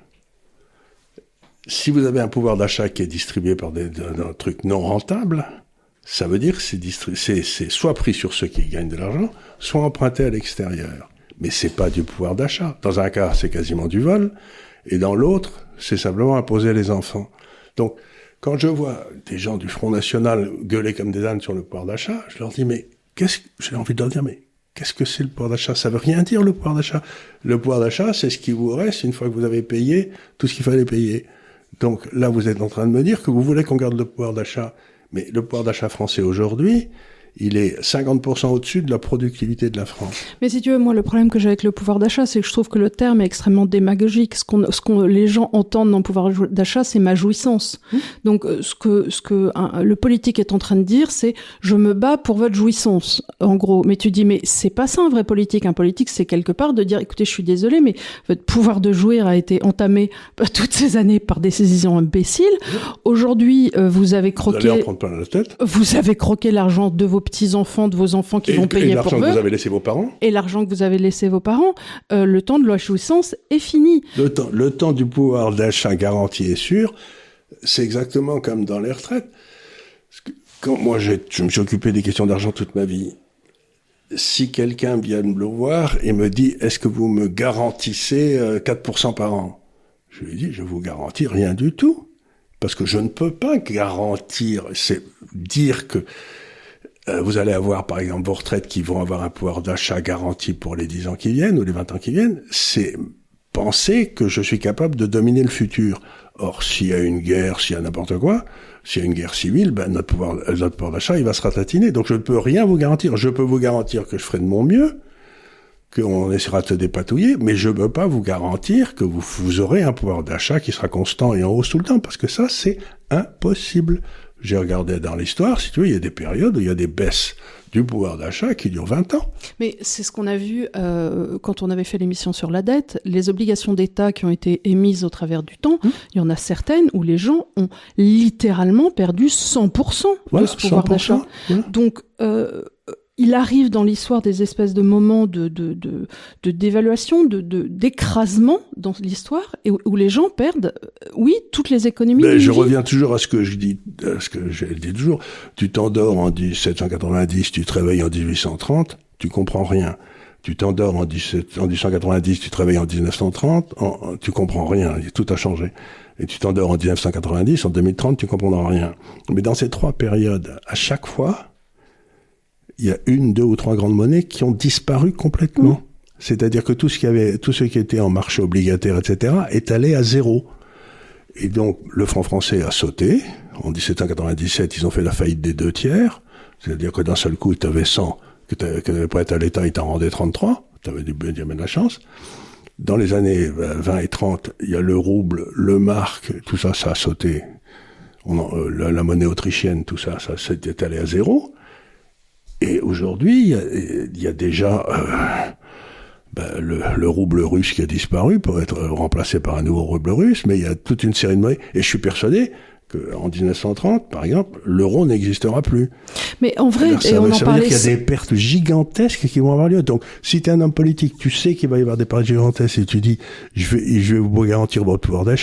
Si vous avez un pouvoir d'achat qui est distribué par des trucs non rentables, ça veut dire que c'est soit pris sur ceux qui gagnent de l'argent, soit emprunté à l'extérieur. Mais c'est pas du pouvoir d'achat. Dans un cas, c'est quasiment du vol, et dans l'autre, c'est simplement imposer les enfants. Donc, quand je vois des gens du Front National gueuler comme des ânes sur le pouvoir d'achat, je leur dis, mais j'ai envie de leur dire, mais qu'est-ce que c'est le pouvoir d'achat ? Ça veut rien dire, le pouvoir d'achat. Le pouvoir d'achat, c'est ce qui vous reste une fois que vous avez payé tout ce qu'il fallait payer. Donc là, vous êtes en train de me dire que vous voulez qu'on garde le pouvoir d'achat. Mais le pouvoir d'achat français aujourd'hui, il est 50% au-dessus de la productivité de la France. Mais si tu veux, moi, le problème que j'ai avec le pouvoir d'achat, c'est que je trouve que le terme est extrêmement démagogique. Ce que les gens entendent dans le pouvoir d'achat, c'est ma jouissance. Donc, ce que le politique est en train de dire, c'est je me bats pour votre jouissance, en gros. Mais tu dis, mais c'est pas ça un vrai politique. Un politique, c'est quelque part de dire, écoutez, je suis désolé, mais votre pouvoir de jouir a été entamé toutes ces années par des décisions imbéciles. Aujourd'hui, vous avez croqué. Vous allez en prendre plein la tête. Vous avez croqué l'argent de vos petits-enfants, de vos enfants qui vont payer pour eux. Et l'argent que vous avez laissé vos parents. Et l'argent que vous avez laissé vos parents. Le temps de la jouissance est fini. Le temps du pouvoir d'achat garanti et sûr, c'est exactement comme dans les retraites. Quand moi, je me suis occupé des questions d'argent toute ma vie. Si quelqu'un vient me voir et me dit, est-ce que vous me garantissez 4% par an ? Je lui dis, je vous garantis rien du tout. Parce que je ne peux pas garantir, c'est dire que vous allez avoir, par exemple, vos retraites qui vont avoir un pouvoir d'achat garanti pour les 10 ans qui viennent ou les 20 ans qui viennent, c'est penser que je suis capable de dominer le futur. Or, s'il y a une guerre, s'il y a n'importe quoi, s'il y a une guerre civile, notre pouvoir d'achat, il va se ratatiner. Donc, je ne peux rien vous garantir. Je peux vous garantir que je ferai de mon mieux qu'on essaiera de se dépatouiller, mais je ne peux pas vous garantir que vous aurez un pouvoir d'achat qui sera constant et en hausse tout le temps, parce que ça, c'est impossible. J'ai regardé dans l'histoire, si tu veux, il y a des périodes où il y a des baisses du pouvoir d'achat qui durent 20 ans. Mais c'est ce qu'on a vu quand on avait fait l'émission sur la dette. Les obligations d'État qui ont été émises au travers du temps, il y en a certaines où les gens ont littéralement perdu 100% de ce pouvoir d'achat. Voilà. Donc, il arrive dans l'histoire des espèces de moments de dévaluation, d'écrasement dans l'histoire, et où les gens perdent, oui, toutes les économies. Mais je reviens toujours à ce que je dis, toujours. Tu t'endors en 1790, tu te réveilles en 1830, tu comprends rien. Tu t'endors en 1890, tu te réveilles en 1930, tu comprends rien, tout a changé. Et tu t'endors en 1990, en 2030, tu comprends rien. Mais dans ces trois périodes, à chaque fois, il y a 1, 2 ou 3 grandes monnaies qui ont disparu complètement. C'est-à-dire que tout ce qui était en marché obligataire, etc., est allé à zéro. Et donc, le franc français a sauté. En 1797, ils ont fait la faillite des 2 tiers. C'est-à-dire que d'un seul coup, tu avais 100, que tu n'avais pas été à l'État, ils t'en rendaient 33. Tu avais bien de la chance. Dans les années 20 et 30, il y a le rouble, le mark, tout ça, ça a sauté. La monnaie autrichienne, tout ça, c'était allé à zéro. Et aujourd'hui, il y a déjà le rouble russe qui a disparu pour être remplacé par un nouveau rouble russe, mais il y a toute une série de monnaies. Et je suis persuadé qu'en 1930, par exemple, l'euro n'existera plus. Mais en vrai, ça veut dire qu'il y a des pertes gigantesques qui vont avoir lieu. Donc, si tu es un homme politique, tu sais qu'il va y avoir des pertes gigantesques et tu dis « je vais vous garantir votre pouvoir d'achat »,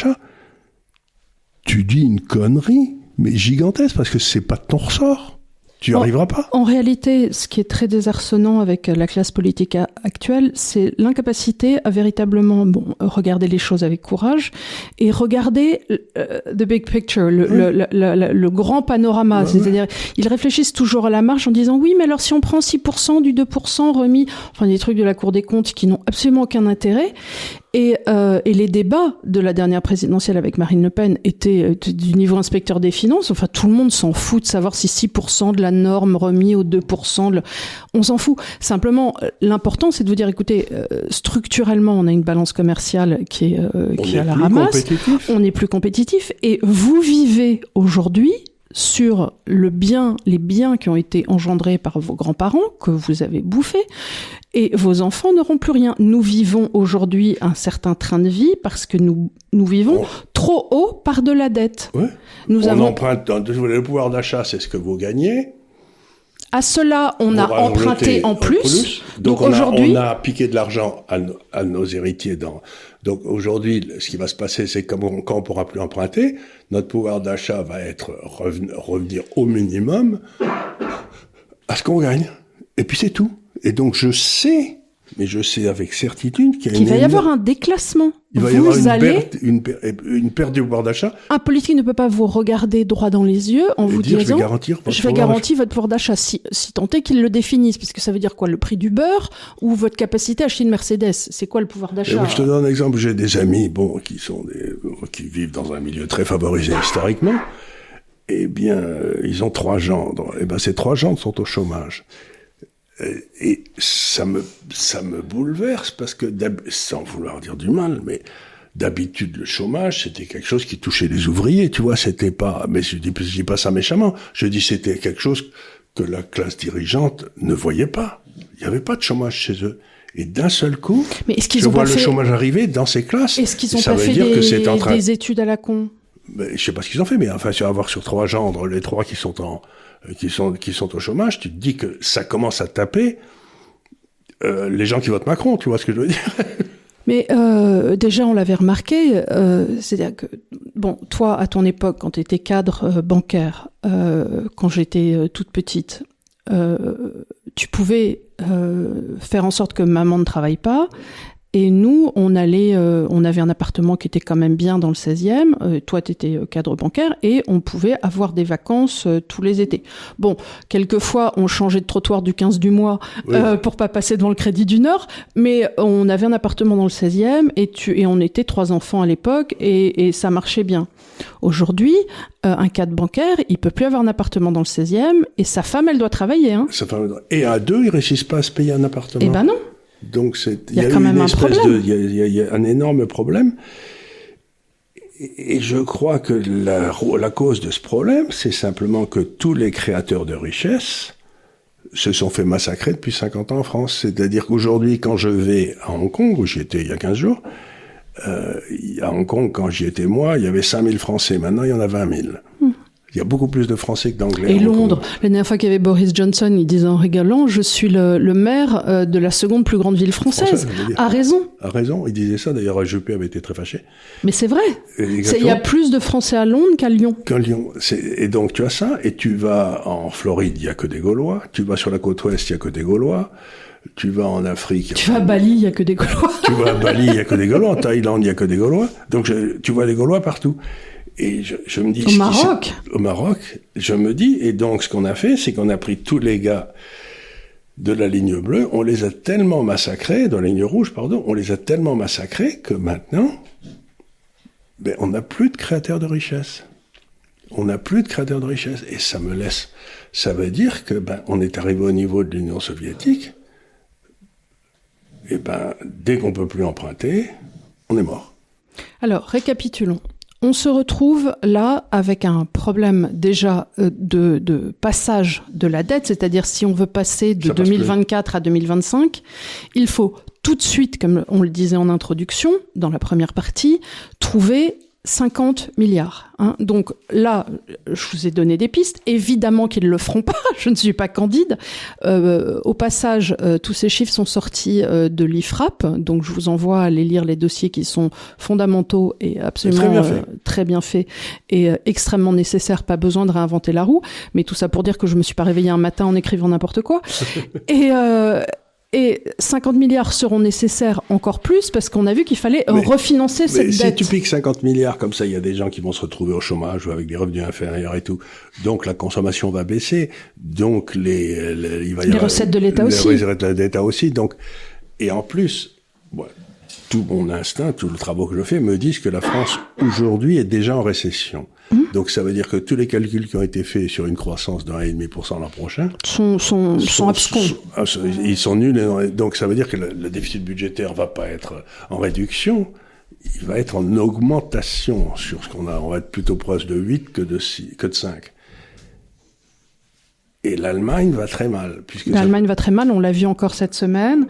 tu dis une connerie, mais gigantesque, parce que c'est pas de ton ressort. Tu n'y arriveras pas. En réalité, ce qui est très désarçonnant avec la classe politique actuelle, c'est l'incapacité à véritablement regarder les choses avec courage et regarder the big picture, le grand panorama. C'est-à-dire, ils réfléchissent toujours à la marge en disant oui, mais alors si on prend 6% du 2% remis, enfin des trucs de la Cour des comptes qui n'ont absolument aucun intérêt. Et les débats de la dernière présidentielle avec Marine Le Pen étaient du niveau inspecteur des finances. Enfin, tout le monde s'en fout de savoir si 6% de la norme remis aux 2%. On s'en fout. Simplement, l'important, c'est de vous dire, écoutez, structurellement, on a une balance commerciale qui est à la ramasse. On est plus compétitif. Et vous vivez aujourd'hui sur les biens qui ont été engendrés par vos grands-parents, que vous avez bouffés, et vos enfants n'auront plus rien. Nous vivons aujourd'hui un certain train de vie parce que nous vivons trop haut par de la dette. Ouais. Emprunte, le pouvoir d'achat, c'est ce que vous gagnez. À cela, on a emprunté en plus. Donc aujourd'hui, on a piqué de l'argent à nos héritiers. Donc aujourd'hui, ce qui va se passer, c'est que quand on pourra plus emprunter, notre pouvoir d'achat va revenir au minimum à ce qu'on gagne. Et puis c'est tout. Et donc je sais avec certitude qu'il va y avoir un déclassement. Il va y avoir une perte du pouvoir d'achat. Un politique ne peut pas vous regarder droit dans les yeux en vous disant je vais garantir votre pouvoir d'achat si tant est qu'il le définisse, parce que ça veut dire quoi, le prix du beurre ou votre capacité à acheter une Mercedes, c'est quoi le pouvoir d'achat? Je te donne un exemple, j'ai des amis qui vivent dans un milieu très favorisé historiquement. Eh bien, ils ont 3 gendres. Eh ben ces 3 gendres sont au chômage. Et ça me bouleverse parce que, sans vouloir dire du mal, mais d'habitude le chômage c'était quelque chose qui touchait les ouvriers, tu vois, c'était pas, mais je dis pas ça méchamment, je dis c'était quelque chose que la classe dirigeante ne voyait pas. Il y avait pas de chômage chez eux. Et d'un seul coup, je vois le chômage arriver dans ces classes. Est-ce qu'ils ont pas fait des études à la con? Mais je sais pas ce qu'ils ont fait, mais enfin, sur 3 gendres, les 3 qui sont au chômage, tu te dis que ça commence à taper les gens qui votent Macron, tu vois ce que je veux dire? Mais déjà, on l'avait remarqué, c'est-à-dire que, toi, à ton époque, quand tu étais cadre bancaire, quand j'étais toute petite, tu pouvais faire en sorte que maman ne travaille pas. Et nous, on avait un appartement qui était quand même bien dans le 16e. Toi, tu étais cadre bancaire et on pouvait avoir des vacances tous les étés. Bon, quelquefois, on changeait de trottoir du 15 du mois pour pas passer devant le Crédit du Nord. Mais on avait un appartement dans le 16e et on était 3 enfants à l'époque et ça marchait bien. Aujourd'hui, un cadre bancaire, il peut plus avoir un appartement dans le 16e et sa femme, elle doit travailler. Hein. Et à 2, ils réussissent pas à se payer un appartement. Eh ben non. Donc il y a quand même un problème. Il y a un énorme problème. Et je crois que la cause de ce problème, c'est simplement que tous les créateurs de richesse se sont fait massacrer depuis 50 ans en France. C'est-à-dire qu'aujourd'hui, quand je vais à Hong Kong, où j'y étais il y a 15 jours, à Hong Kong, quand j'y étais moi, il y avait 5000 Français. Maintenant, il y en a 20 000. Il y a beaucoup plus de Français que d'Anglais. Et Londres, la dernière fois qu'il y avait Boris Johnson, il disait en rigolant, je suis le maire de la seconde plus grande ville française. A raison. A raison, il disait ça. D'ailleurs, Juppé avait été très fâché. Mais c'est vrai. Il y a plus de Français à Londres qu'à Lyon. Et donc, tu as ça. Et tu vas en Floride, il n'y a que des Gaulois. Tu vas sur la côte ouest, il n'y a que des Gaulois. Tu vas en Afrique. Tu vas à Bali, il n'y a que des Gaulois. Tu vas à Bali, il n'y a que des Gaulois. En Thaïlande, il n'y a que des Gaulois. Donc, tu vois des Gaulois partout. Et je me dis... Au Maroc, je me dis, et donc ce qu'on a fait, c'est qu'on a pris tous les gars de la ligne bleue, on les a tellement massacrés, de la ligne rouge, pardon, on les a tellement massacrés que maintenant, on n'a plus de créateurs de richesse. On n'a plus de créateurs de richesse. Et ça me laisse... Ça veut dire que, on est arrivé au niveau de l'Union soviétique, et dès qu'on peut plus emprunter, on est mort. Alors, récapitulons. On se retrouve là avec un problème déjà de passage de la dette, c'est-à-dire si on veut passer de 2024 à 2025, il faut tout de suite, comme on le disait en introduction, dans la première partie, trouver 50 milliards. Donc là, je vous ai donné des pistes. Évidemment qu'ils ne le feront pas, je ne suis pas candide. Au passage, tous ces chiffres sont sortis de l'IFRAP, donc je vous envoie à aller lire les dossiers qui sont fondamentaux et absolument très bien faits et extrêmement nécessaires, pas besoin de réinventer la roue. Mais tout ça pour dire que je me suis pas réveillée un matin en écrivant n'importe quoi. Et 50 milliards seront nécessaires encore plus parce qu'on a vu qu'il fallait refinancer cette dette. Si tu piques 50 milliards comme ça, il y a des gens qui vont se retrouver au chômage ou avec des revenus inférieurs et tout. Donc la consommation va baisser. Donc il va y avoir les recettes de l'État aussi. Les recettes de l'État aussi. Donc, et en plus, tout mon instinct, tous les travaux que je fais me disent que la France aujourd'hui est déjà en récession. Donc ça veut dire que tous les calculs qui ont été faits sur une croissance de 1,5% l'an prochain sont abscons. Ils sont nuls. Donc ça veut dire que le déficit budgétaire va pas être en réduction, il va être en augmentation sur ce qu'on a. On va être plutôt proche de 8 que de 5. Et l'Allemagne va très mal. L'Allemagne va très mal, on l'a vu encore cette semaine.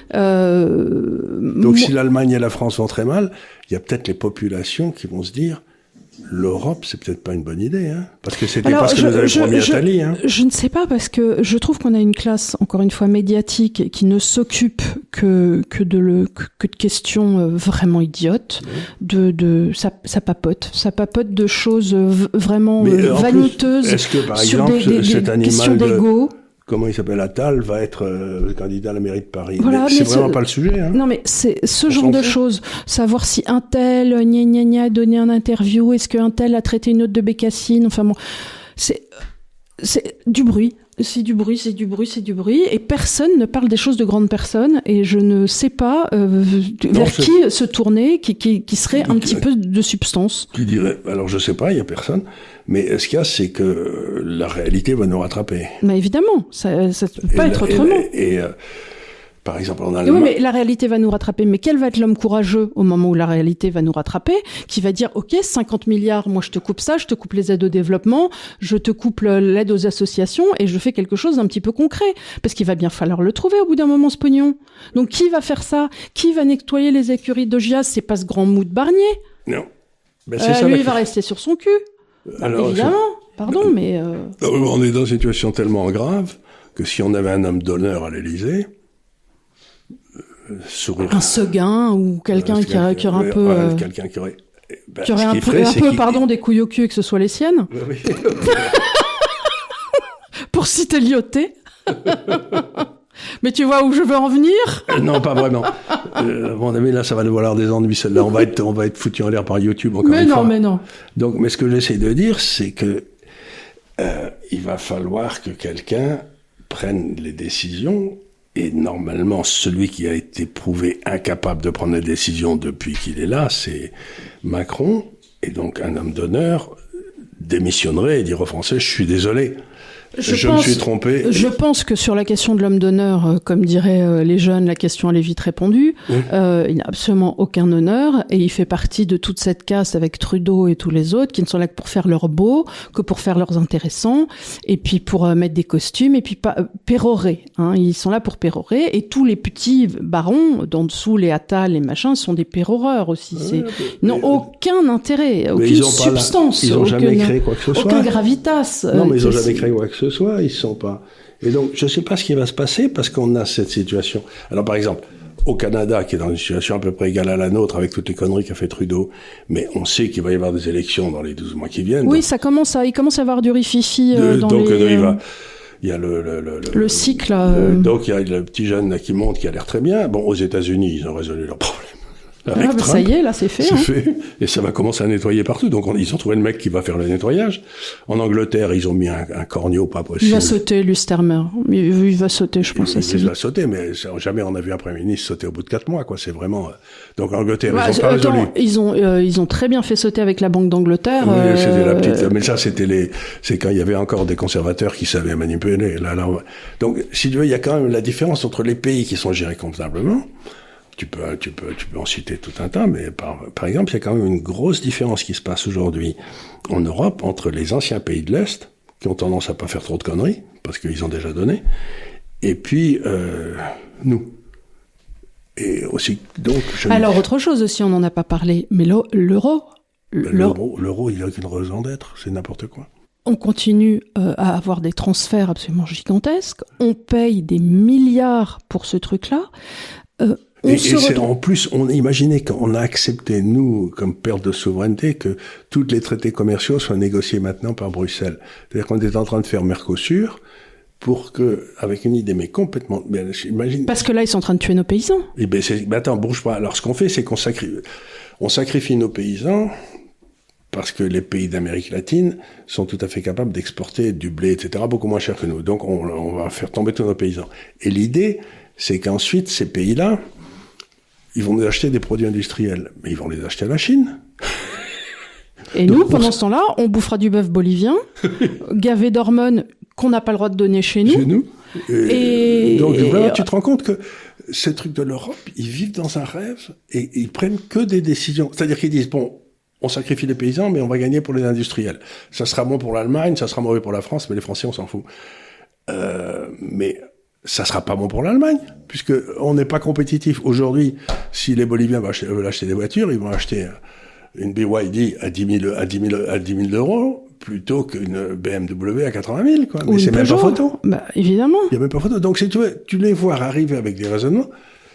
Donc si l'Allemagne et la France vont très mal, il y a peut-être les populations qui vont se dire l'Europe, c'est peut-être pas une bonne idée, parce que c'était pas ce que nous avait promis Attali. Je ne sais pas, parce que je trouve qu'on a une classe, encore une fois, médiatique, qui ne s'occupe que de questions vraiment idiotes, ça papote de choses vraiment vaniteuses. Est-ce que, par exemple, cet questions d'ego. Comment il s'appelle, Attal, va être candidat à la mairie de Paris. Voilà, mais c'est vraiment pas le sujet. Non, mais c'est ce genre de choses. Savoir si un tel, a donné un interview, est-ce qu'un tel a traité une autre de bécassine, enfin bon, c'est du bruit. C'est du bruit. Et personne ne parle des choses de grandes personnes. Et je ne sais pas vers qui se tourner, qui serait un petit peu de substance. Tu dirais, alors je sais pas, il y a personne. Mais ce qu'il y a, c'est que la réalité va nous rattraper. Mais évidemment, ça ne peut pas être autrement. Par exemple, en Allemagne... Oui, mais la réalité va nous rattraper. Mais quel va être l'homme courageux au moment où la réalité va nous rattraper, qui va dire, OK, 50 milliards, moi je te coupe ça, je te coupe les aides au développement, je te coupe l'aide aux associations, et je fais quelque chose d'un petit peu concret. Parce qu'il va bien falloir le trouver au bout d'un moment, ce pognon. Donc qui va faire ça? Qui va nettoyer les écuries de Gias? C'est pas ce grand mou de Barnier. Non. Lui, il va rester sur son cul. Alors, évidemment, pardon, mais... On est dans une situation tellement grave que si on avait un homme d'honneur à l'Élysée, un Seguin ou quelqu'un qui aurait un peu... quelqu'un qui aurait... qui aurait un peu, des couilles au cul et que ce soit les siennes. Oui. Pour citer Lyoté. Mais tu vois où je veux en venir? Non, pas vraiment. À mon avis, là, ça va nous valoir des ennuis. Celle-là, on va être foutu en l'air par YouTube encore une fois. Mais non. Donc, mais ce que j'essaie de dire, c'est que il va falloir que quelqu'un prenne les décisions. Et normalement, celui qui a été prouvé incapable de prendre les décisions depuis qu'il est là, c'est Macron. Et donc, un homme d'honneur démissionnerait et dire aux Français, je suis désolé. Je me suis trompé. Je pense que sur la question de l'homme d'honneur, comme diraient les jeunes, la question elle est vite répondue. Oui. Il n'a absolument aucun honneur et il fait partie de toute cette caste avec Trudeau et tous les autres qui ne sont là que pour faire leur beau, que pour faire leurs intéressants et puis pour mettre des costumes et puis pérorer. Hein, ils sont là pour pérorer et tous les petits barons d'en dessous, les Attal, les machins, sont des péroreurs aussi. Ils n'ont aucun intérêt, aucune substance. Ils n'ont jamais créé quoi que ce soit. Aucun gravitas. Non, mais ils n'ont jamais créé quoi que ce soit. Ils sont pas. Et donc, je ne sais pas ce qui va se passer parce qu'on a cette situation. Alors, par exemple, au Canada, qui est dans une situation à peu près égale à la nôtre, avec toutes les conneries qu'a fait Trudeau, mais on sait qu'il va y avoir des élections dans les 12 mois qui viennent. Oui, donc, il commence à y avoir du rififi dans donc, les... Il y a le cycle. Donc, il y a le petit jeune là qui monte, qui a l'air très bien. Bon, aux États-Unis, ils ont résolu leur problème. Trump, ça y est, là, c'est fait. C'est fait. Et ça va commencer à nettoyer partout. Donc, ils ont trouvé le mec qui va faire le nettoyage. En Angleterre, ils ont mis un corneau pas possible. Il va sauter, lui, Starmer. Il va sauter, je pense. Il va sauter, mais jamais on a vu un Premier ministre sauter au bout de 4 mois, quoi. C'est vraiment... Donc, en Angleterre, ils ont pas résolu. Ils ont très bien fait sauter avec la Banque d'Angleterre. Oui, c'était la petite... Mais ça, c'est quand il y avait encore des conservateurs qui savaient manipuler. Là. Donc, si tu veux, il y a quand même la différence entre les pays qui sont gérés convenablement. Tu peux en citer tout un tas, mais par exemple, il y a quand même une grosse différence qui se passe aujourd'hui en Europe entre les anciens pays de l'Est, qui ont tendance à pas faire trop de conneries, parce qu'ils ont déjà donné, et puis nous. Et aussi, donc... Alors, autre chose aussi, on n'en a pas parlé, mais l'euro... L'euro, il n'a qu'une raison d'être, c'est n'importe quoi. On continue à avoir des transferts absolument gigantesques, on paye des milliards pour ce truc-là... Et c'est en plus, on imaginait quand on a accepté, nous, comme perte de souveraineté, que tous les traités commerciaux soient négociés maintenant par Bruxelles. C'est-à-dire qu'on est en train de faire Mercosur pour que, avec une idée, mais complètement, j'imagine. Parce que là, ils sont en train de tuer nos paysans. Et attends, bouge pas. Alors, ce qu'on fait, c'est qu'on sacrifie nos paysans parce que les pays d'Amérique latine sont tout à fait capables d'exporter du blé, etc., beaucoup moins cher que nous. Donc, on va faire tomber tous nos paysans. Et l'idée, c'est qu'ensuite, ces pays-là, ils vont nous acheter des produits industriels, mais ils vont les acheter à la Chine. Et nous, pendant ce temps-là, on bouffera du bœuf bolivien, gavé d'hormones qu'on n'a pas le droit de donner chez nous. Chez nous. Donc voilà, tu te rends compte que ces trucs de l'Europe, ils vivent dans un rêve et ils prennent que des décisions. C'est-à-dire qu'ils disent, bon, on sacrifie les paysans, mais on va gagner pour les industriels. Ça sera bon pour l'Allemagne, ça sera mauvais pour la France, mais les Français, on s'en fout. Mais... ça sera pas bon pour l'Allemagne, puisque on n'est pas compétitif. Aujourd'hui, si les Boliviens veulent acheter des voitures, ils vont acheter une BYD à 10 000 euros plutôt qu'une BMW à 80 000, quoi. Mais c'est même pas photo. Bah, évidemment. Il y a même pas photo. Donc, si tu les vois arriver avec des raisonnements,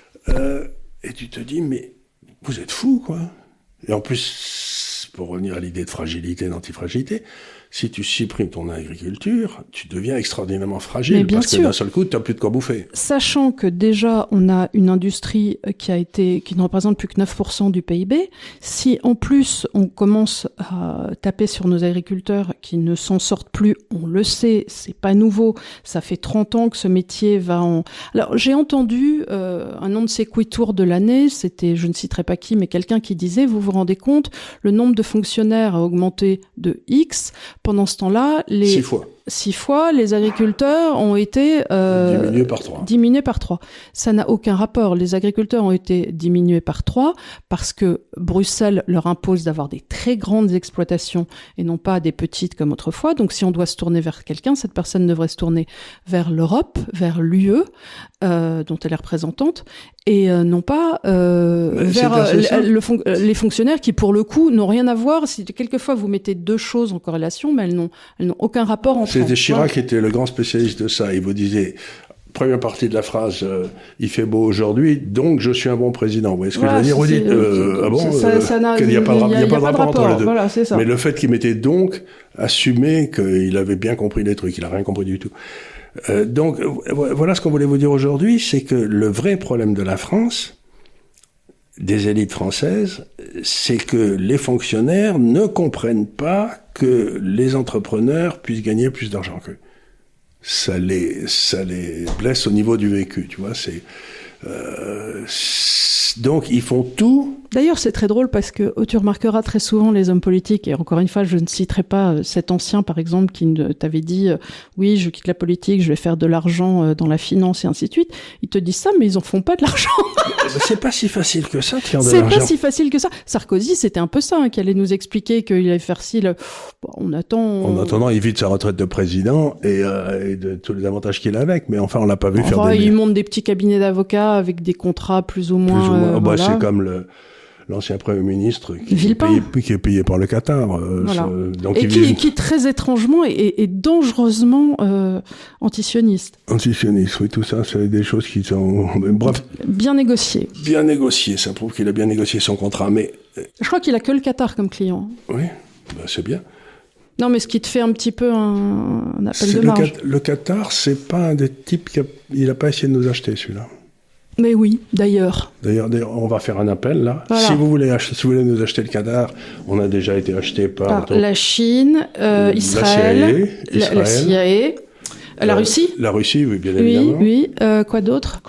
et tu te dis, mais vous êtes fous, quoi. Et en plus, pour revenir à l'idée de fragilité, d'antifragilité, si tu supprimes ton agriculture, tu deviens extraordinairement fragile parce que d'un seul coup, tu n'as plus de quoi bouffer. Sachant que déjà, on a une industrie qui ne représente plus que 9% du PIB. Si en plus, on commence à taper sur nos agriculteurs qui ne s'en sortent plus, on le sait, c'est pas nouveau. Ça fait 30 ans que ce métier va en... Alors, j'ai entendu un nom de ces quitours de l'année, c'était, je ne citerai pas qui, mais quelqu'un qui disait, vous vous rendez compte, le nombre de fonctionnaires a augmenté de X. Pendant ce temps-là, 6 fois, les agriculteurs ont été diminués par 3. Ça n'a aucun rapport. Les agriculteurs ont été diminués par 3 parce que Bruxelles leur impose d'avoir des très grandes exploitations et non pas des petites comme autrefois. Donc si on doit se tourner vers quelqu'un, cette personne devrait se tourner vers l'Europe, vers l'UE, dont elle est représentante, et non pas vers les fonctionnaires qui, pour le coup, n'ont rien à voir. Si quelquefois vous mettez deux choses en corrélation, mais elles n'ont aucun rapport entre elles. C'était Chirac qui était le grand spécialiste de ça. Il vous disait, première partie de la phrase, il fait beau aujourd'hui, donc je suis un bon président. Vous voyez ce que je veux dire? Vous dites, ah bon, il n'y a pas de rapport entre les deux. Voilà, c'est ça. Mais le fait qu'il mettait donc, assumait qu'il avait bien compris les trucs, il n'a rien compris du tout. Donc, voilà ce qu'on voulait vous dire aujourd'hui, c'est que le vrai problème de la France, des élites françaises, c'est que les fonctionnaires ne comprennent pas que les entrepreneurs puissent gagner plus d'argent qu'eux. Ça les blesse au niveau du vécu, tu vois. Donc ils font tout D'ailleurs, c'est très drôle parce que tu remarqueras très souvent les hommes politiques, et encore une fois, je ne citerai pas cet ancien, par exemple, qui t'avait dit oui, je quitte la politique, je vais faire de l'argent dans la finance et ainsi de suite. Ils te disent ça, mais ils en font pas de l'argent. C'est pas si facile que ça, de faire de l'argent. C'est pas si facile que ça. Sarkozy, c'était un peu ça, qui allait nous expliquer qu'il allait faire ci. On attend. En attendant, il vide sa retraite de président et de tous les avantages qu'il a avec, mais enfin, on l'a pas vu faire il monte des petits cabinets d'avocats avec des contrats plus ou moins. Voilà. C'est comme l'ancien Premier ministre qui est payé par le Qatar. Voilà. Donc qui très étrangement est dangereusement antisioniste. Antisioniste, oui, tout ça, c'est des choses qui sont... Bref. Bien négocié. Bien négocié, ça prouve qu'il a bien négocié son contrat, mais... Je crois qu'il a que le Qatar comme client. Oui, c'est bien. Non, mais ce qui te fait un petit peu un appel de marge. Le Qatar, c'est pas un des types il a pas essayé de nous acheter, celui-là. Mais oui, d'ailleurs. D'ailleurs, on va faire un appel, là. Voilà. Si vous voulez nous acheter le Qatar, on a déjà été acheté par la Chine, Israël, la CIA, la Russie. La Russie, oui, bien évidemment. Oui, quoi d'autre?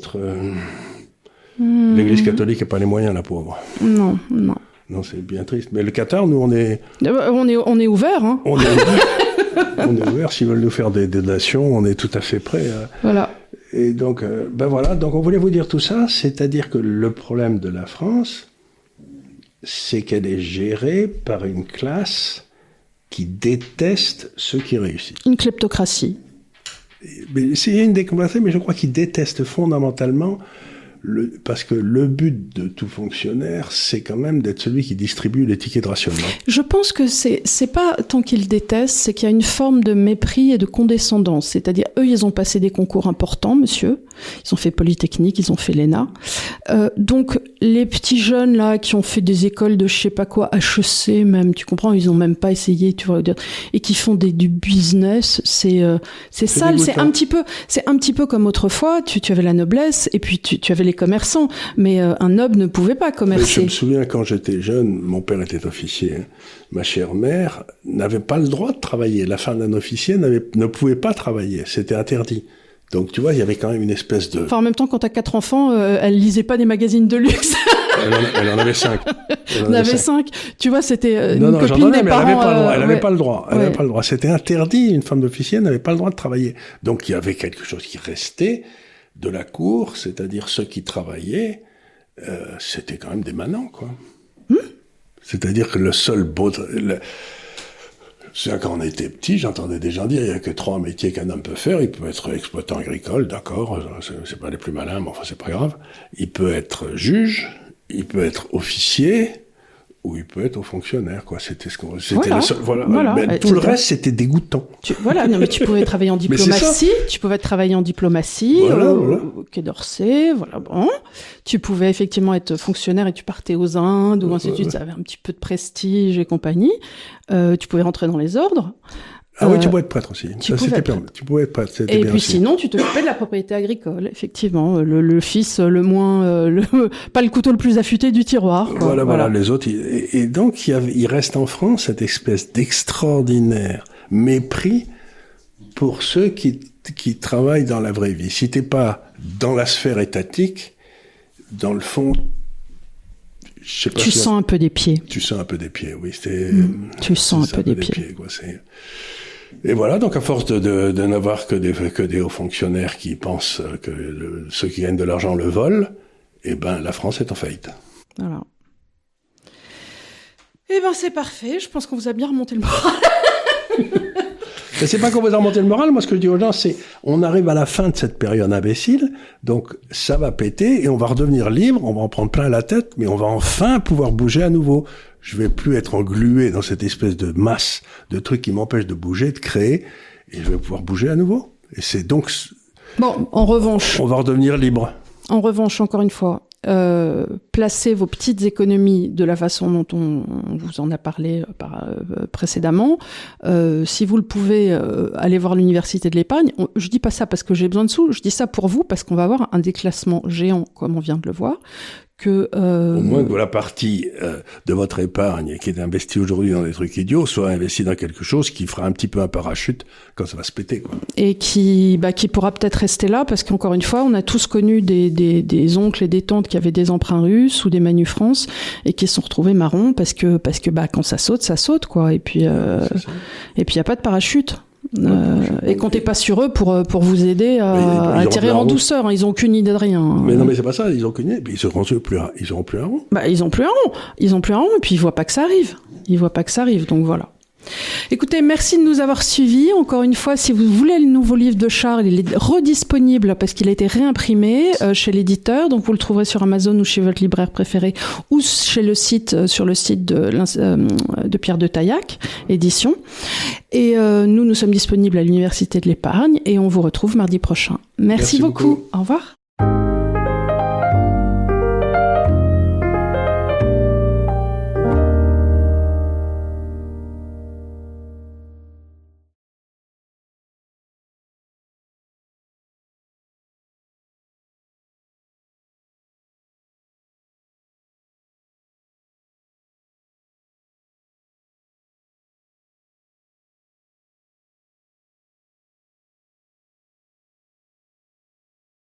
L'Église catholique n'a pas les moyens, la pauvre. Non. Non, c'est bien triste. Mais le Qatar, nous, on est ouvert, hein. On est ouvert. S'ils veulent nous faire des donations, on est tout à fait prêts. Voilà. Et donc, Donc, on voulait vous dire tout ça. C'est-à-dire que le problème de la France, c'est qu'elle est gérée par une classe qui déteste ceux qui réussissent. Une kleptocratie. Mais c'est une démocratie, mais je crois qu'ils détestent fondamentalement parce que le but de tout fonctionnaire, c'est quand même d'être celui qui distribue les tickets de rationnement. Je pense que c'est pas tant qu'ils détestent, c'est qu'il y a une forme de mépris et de condescendance. C'est-à-dire, eux, ils ont passé des concours importants, monsieur. Ils ont fait Polytechnique, ils ont fait l'ENA. Donc, les petits jeunes, là, qui ont fait des écoles de je sais pas quoi, HEC même, tu comprends, ils ont même pas essayé, tu vois, et qui font du business, c'est sale. Dégoûtant. C'est un petit peu comme autrefois, tu avais la noblesse, et puis tu avais les commerçants, mais un noble ne pouvait pas commercer. Mais je me souviens quand j'étais jeune, mon père était officier, hein. Ma chère mère n'avait pas le droit de travailler. La femme d'un officier ne pouvait pas travailler, c'était interdit. Donc tu vois, il y avait quand même une espèce de... Enfin, en même temps, quand t'as 4 enfants, elle lisait pas des magazines de luxe. Elle en avait 5. Elle en avait 5. Tu vois, c'était une copine des parents. Elle avait pas le droit. Elle avait pas le droit. C'était interdit. Une femme d'officier n'avait pas le droit de travailler. Donc il y avait quelque chose qui restait de la cour, c'est-à-dire ceux qui travaillaient, c'était quand même des manants, quoi. C'est-à-dire que le seul beau... Quand on était petit, j'entendais des gens dire, il n'y a que 3 métiers qu'un homme peut faire. Il peut être exploitant agricole, d'accord, c'est pas les plus malins, mais enfin c'est pas grave. Il peut être juge, il peut être officier, ou il peut être haut fonctionnaire, quoi. C'était le seul, voilà. Mais tout le reste, c'était dégoûtant. Mais tu pouvais travailler en diplomatie, au Quai d'Orsay, voilà, bon. Tu pouvais effectivement être fonctionnaire et tu partais aux Indes, ou ainsi de suite, ça avait un petit peu de prestige et compagnie. Tu pouvais rentrer dans les ordres. Ah oui, tu pouvais être prêtre aussi. Tu pouvais être prêtre, c'était bien. Et puis sinon, tu t'occupais de la propriété agricole, effectivement. Le fils le moins... pas le couteau le plus affûté du tiroir. Quoi. Voilà, les autres... Et donc, il reste en France cette espèce d'extraordinaire mépris pour ceux qui travaillent dans la vraie vie. Si t'es pas dans la sphère étatique, dans le fond... Je sais pas tu sens un peu des pieds. Tu sens un peu des pieds, oui. Tu sens un peu des pieds. Quoi, Et voilà, donc à force de n'avoir que des hauts fonctionnaires qui pensent que ceux qui gagnent de l'argent le volent, la France est en faillite. Voilà. C'est parfait. Je pense qu'on vous a bien remonté le moral. Mais c'est pas qu'on vous a remonté le moral. Moi, ce que je dis aux gens, c'est on arrive à la fin de cette période imbécile, donc ça va péter et on va redevenir libre, on va en prendre plein la tête, mais on va enfin pouvoir bouger à nouveau. Je vais plus être englué dans cette espèce de masse de trucs qui m'empêchent de bouger, de créer, et je vais pouvoir bouger à nouveau. Et c'est donc... Bon, en revanche... On va redevenir libre. En revanche, encore une fois, placez vos petites économies de la façon dont on vous en a parlé précédemment. Si vous le pouvez, allez voir l'université de l'épargne. Je dis pas ça parce que j'ai besoin de sous, je dis ça pour vous parce qu'on va avoir un déclassement géant, comme on vient de le voir. que... Au moins que la partie de votre épargne qui est investie aujourd'hui dans des trucs idiots soit investie dans quelque chose qui fera un petit peu un parachute quand ça va se péter, quoi. Et qui pourra peut-être rester là, parce qu'encore une fois, on a tous connu des oncles et des tantes qui avaient des emprunts russes ou des Manu France et qui se sont retrouvés marrons parce que quand ça saute, quoi. Et puis, il n'y a pas de parachute. Et comptez pas sur eux pour vous aider à atterrir en douceur, hein. Ils ont aucune idée de rien. Mais non, mais c'est pas ça, ils ont aucune idée. Puis ils auront plus un rond. Ils ont plus un rond, et puis ils voient pas que ça arrive. Donc voilà. Écoutez, merci de nous avoir suivis. Encore une fois, si vous voulez le nouveau livre de Charles, il est redisponible parce qu'il a été réimprimé chez l'éditeur. Donc vous le trouverez sur Amazon ou chez votre libraire préféré, ou sur le site de Pierre de Taillac, édition. Et nous sommes disponibles à l'Université de l'Épargne et on vous retrouve mardi prochain. Merci beaucoup. Au revoir.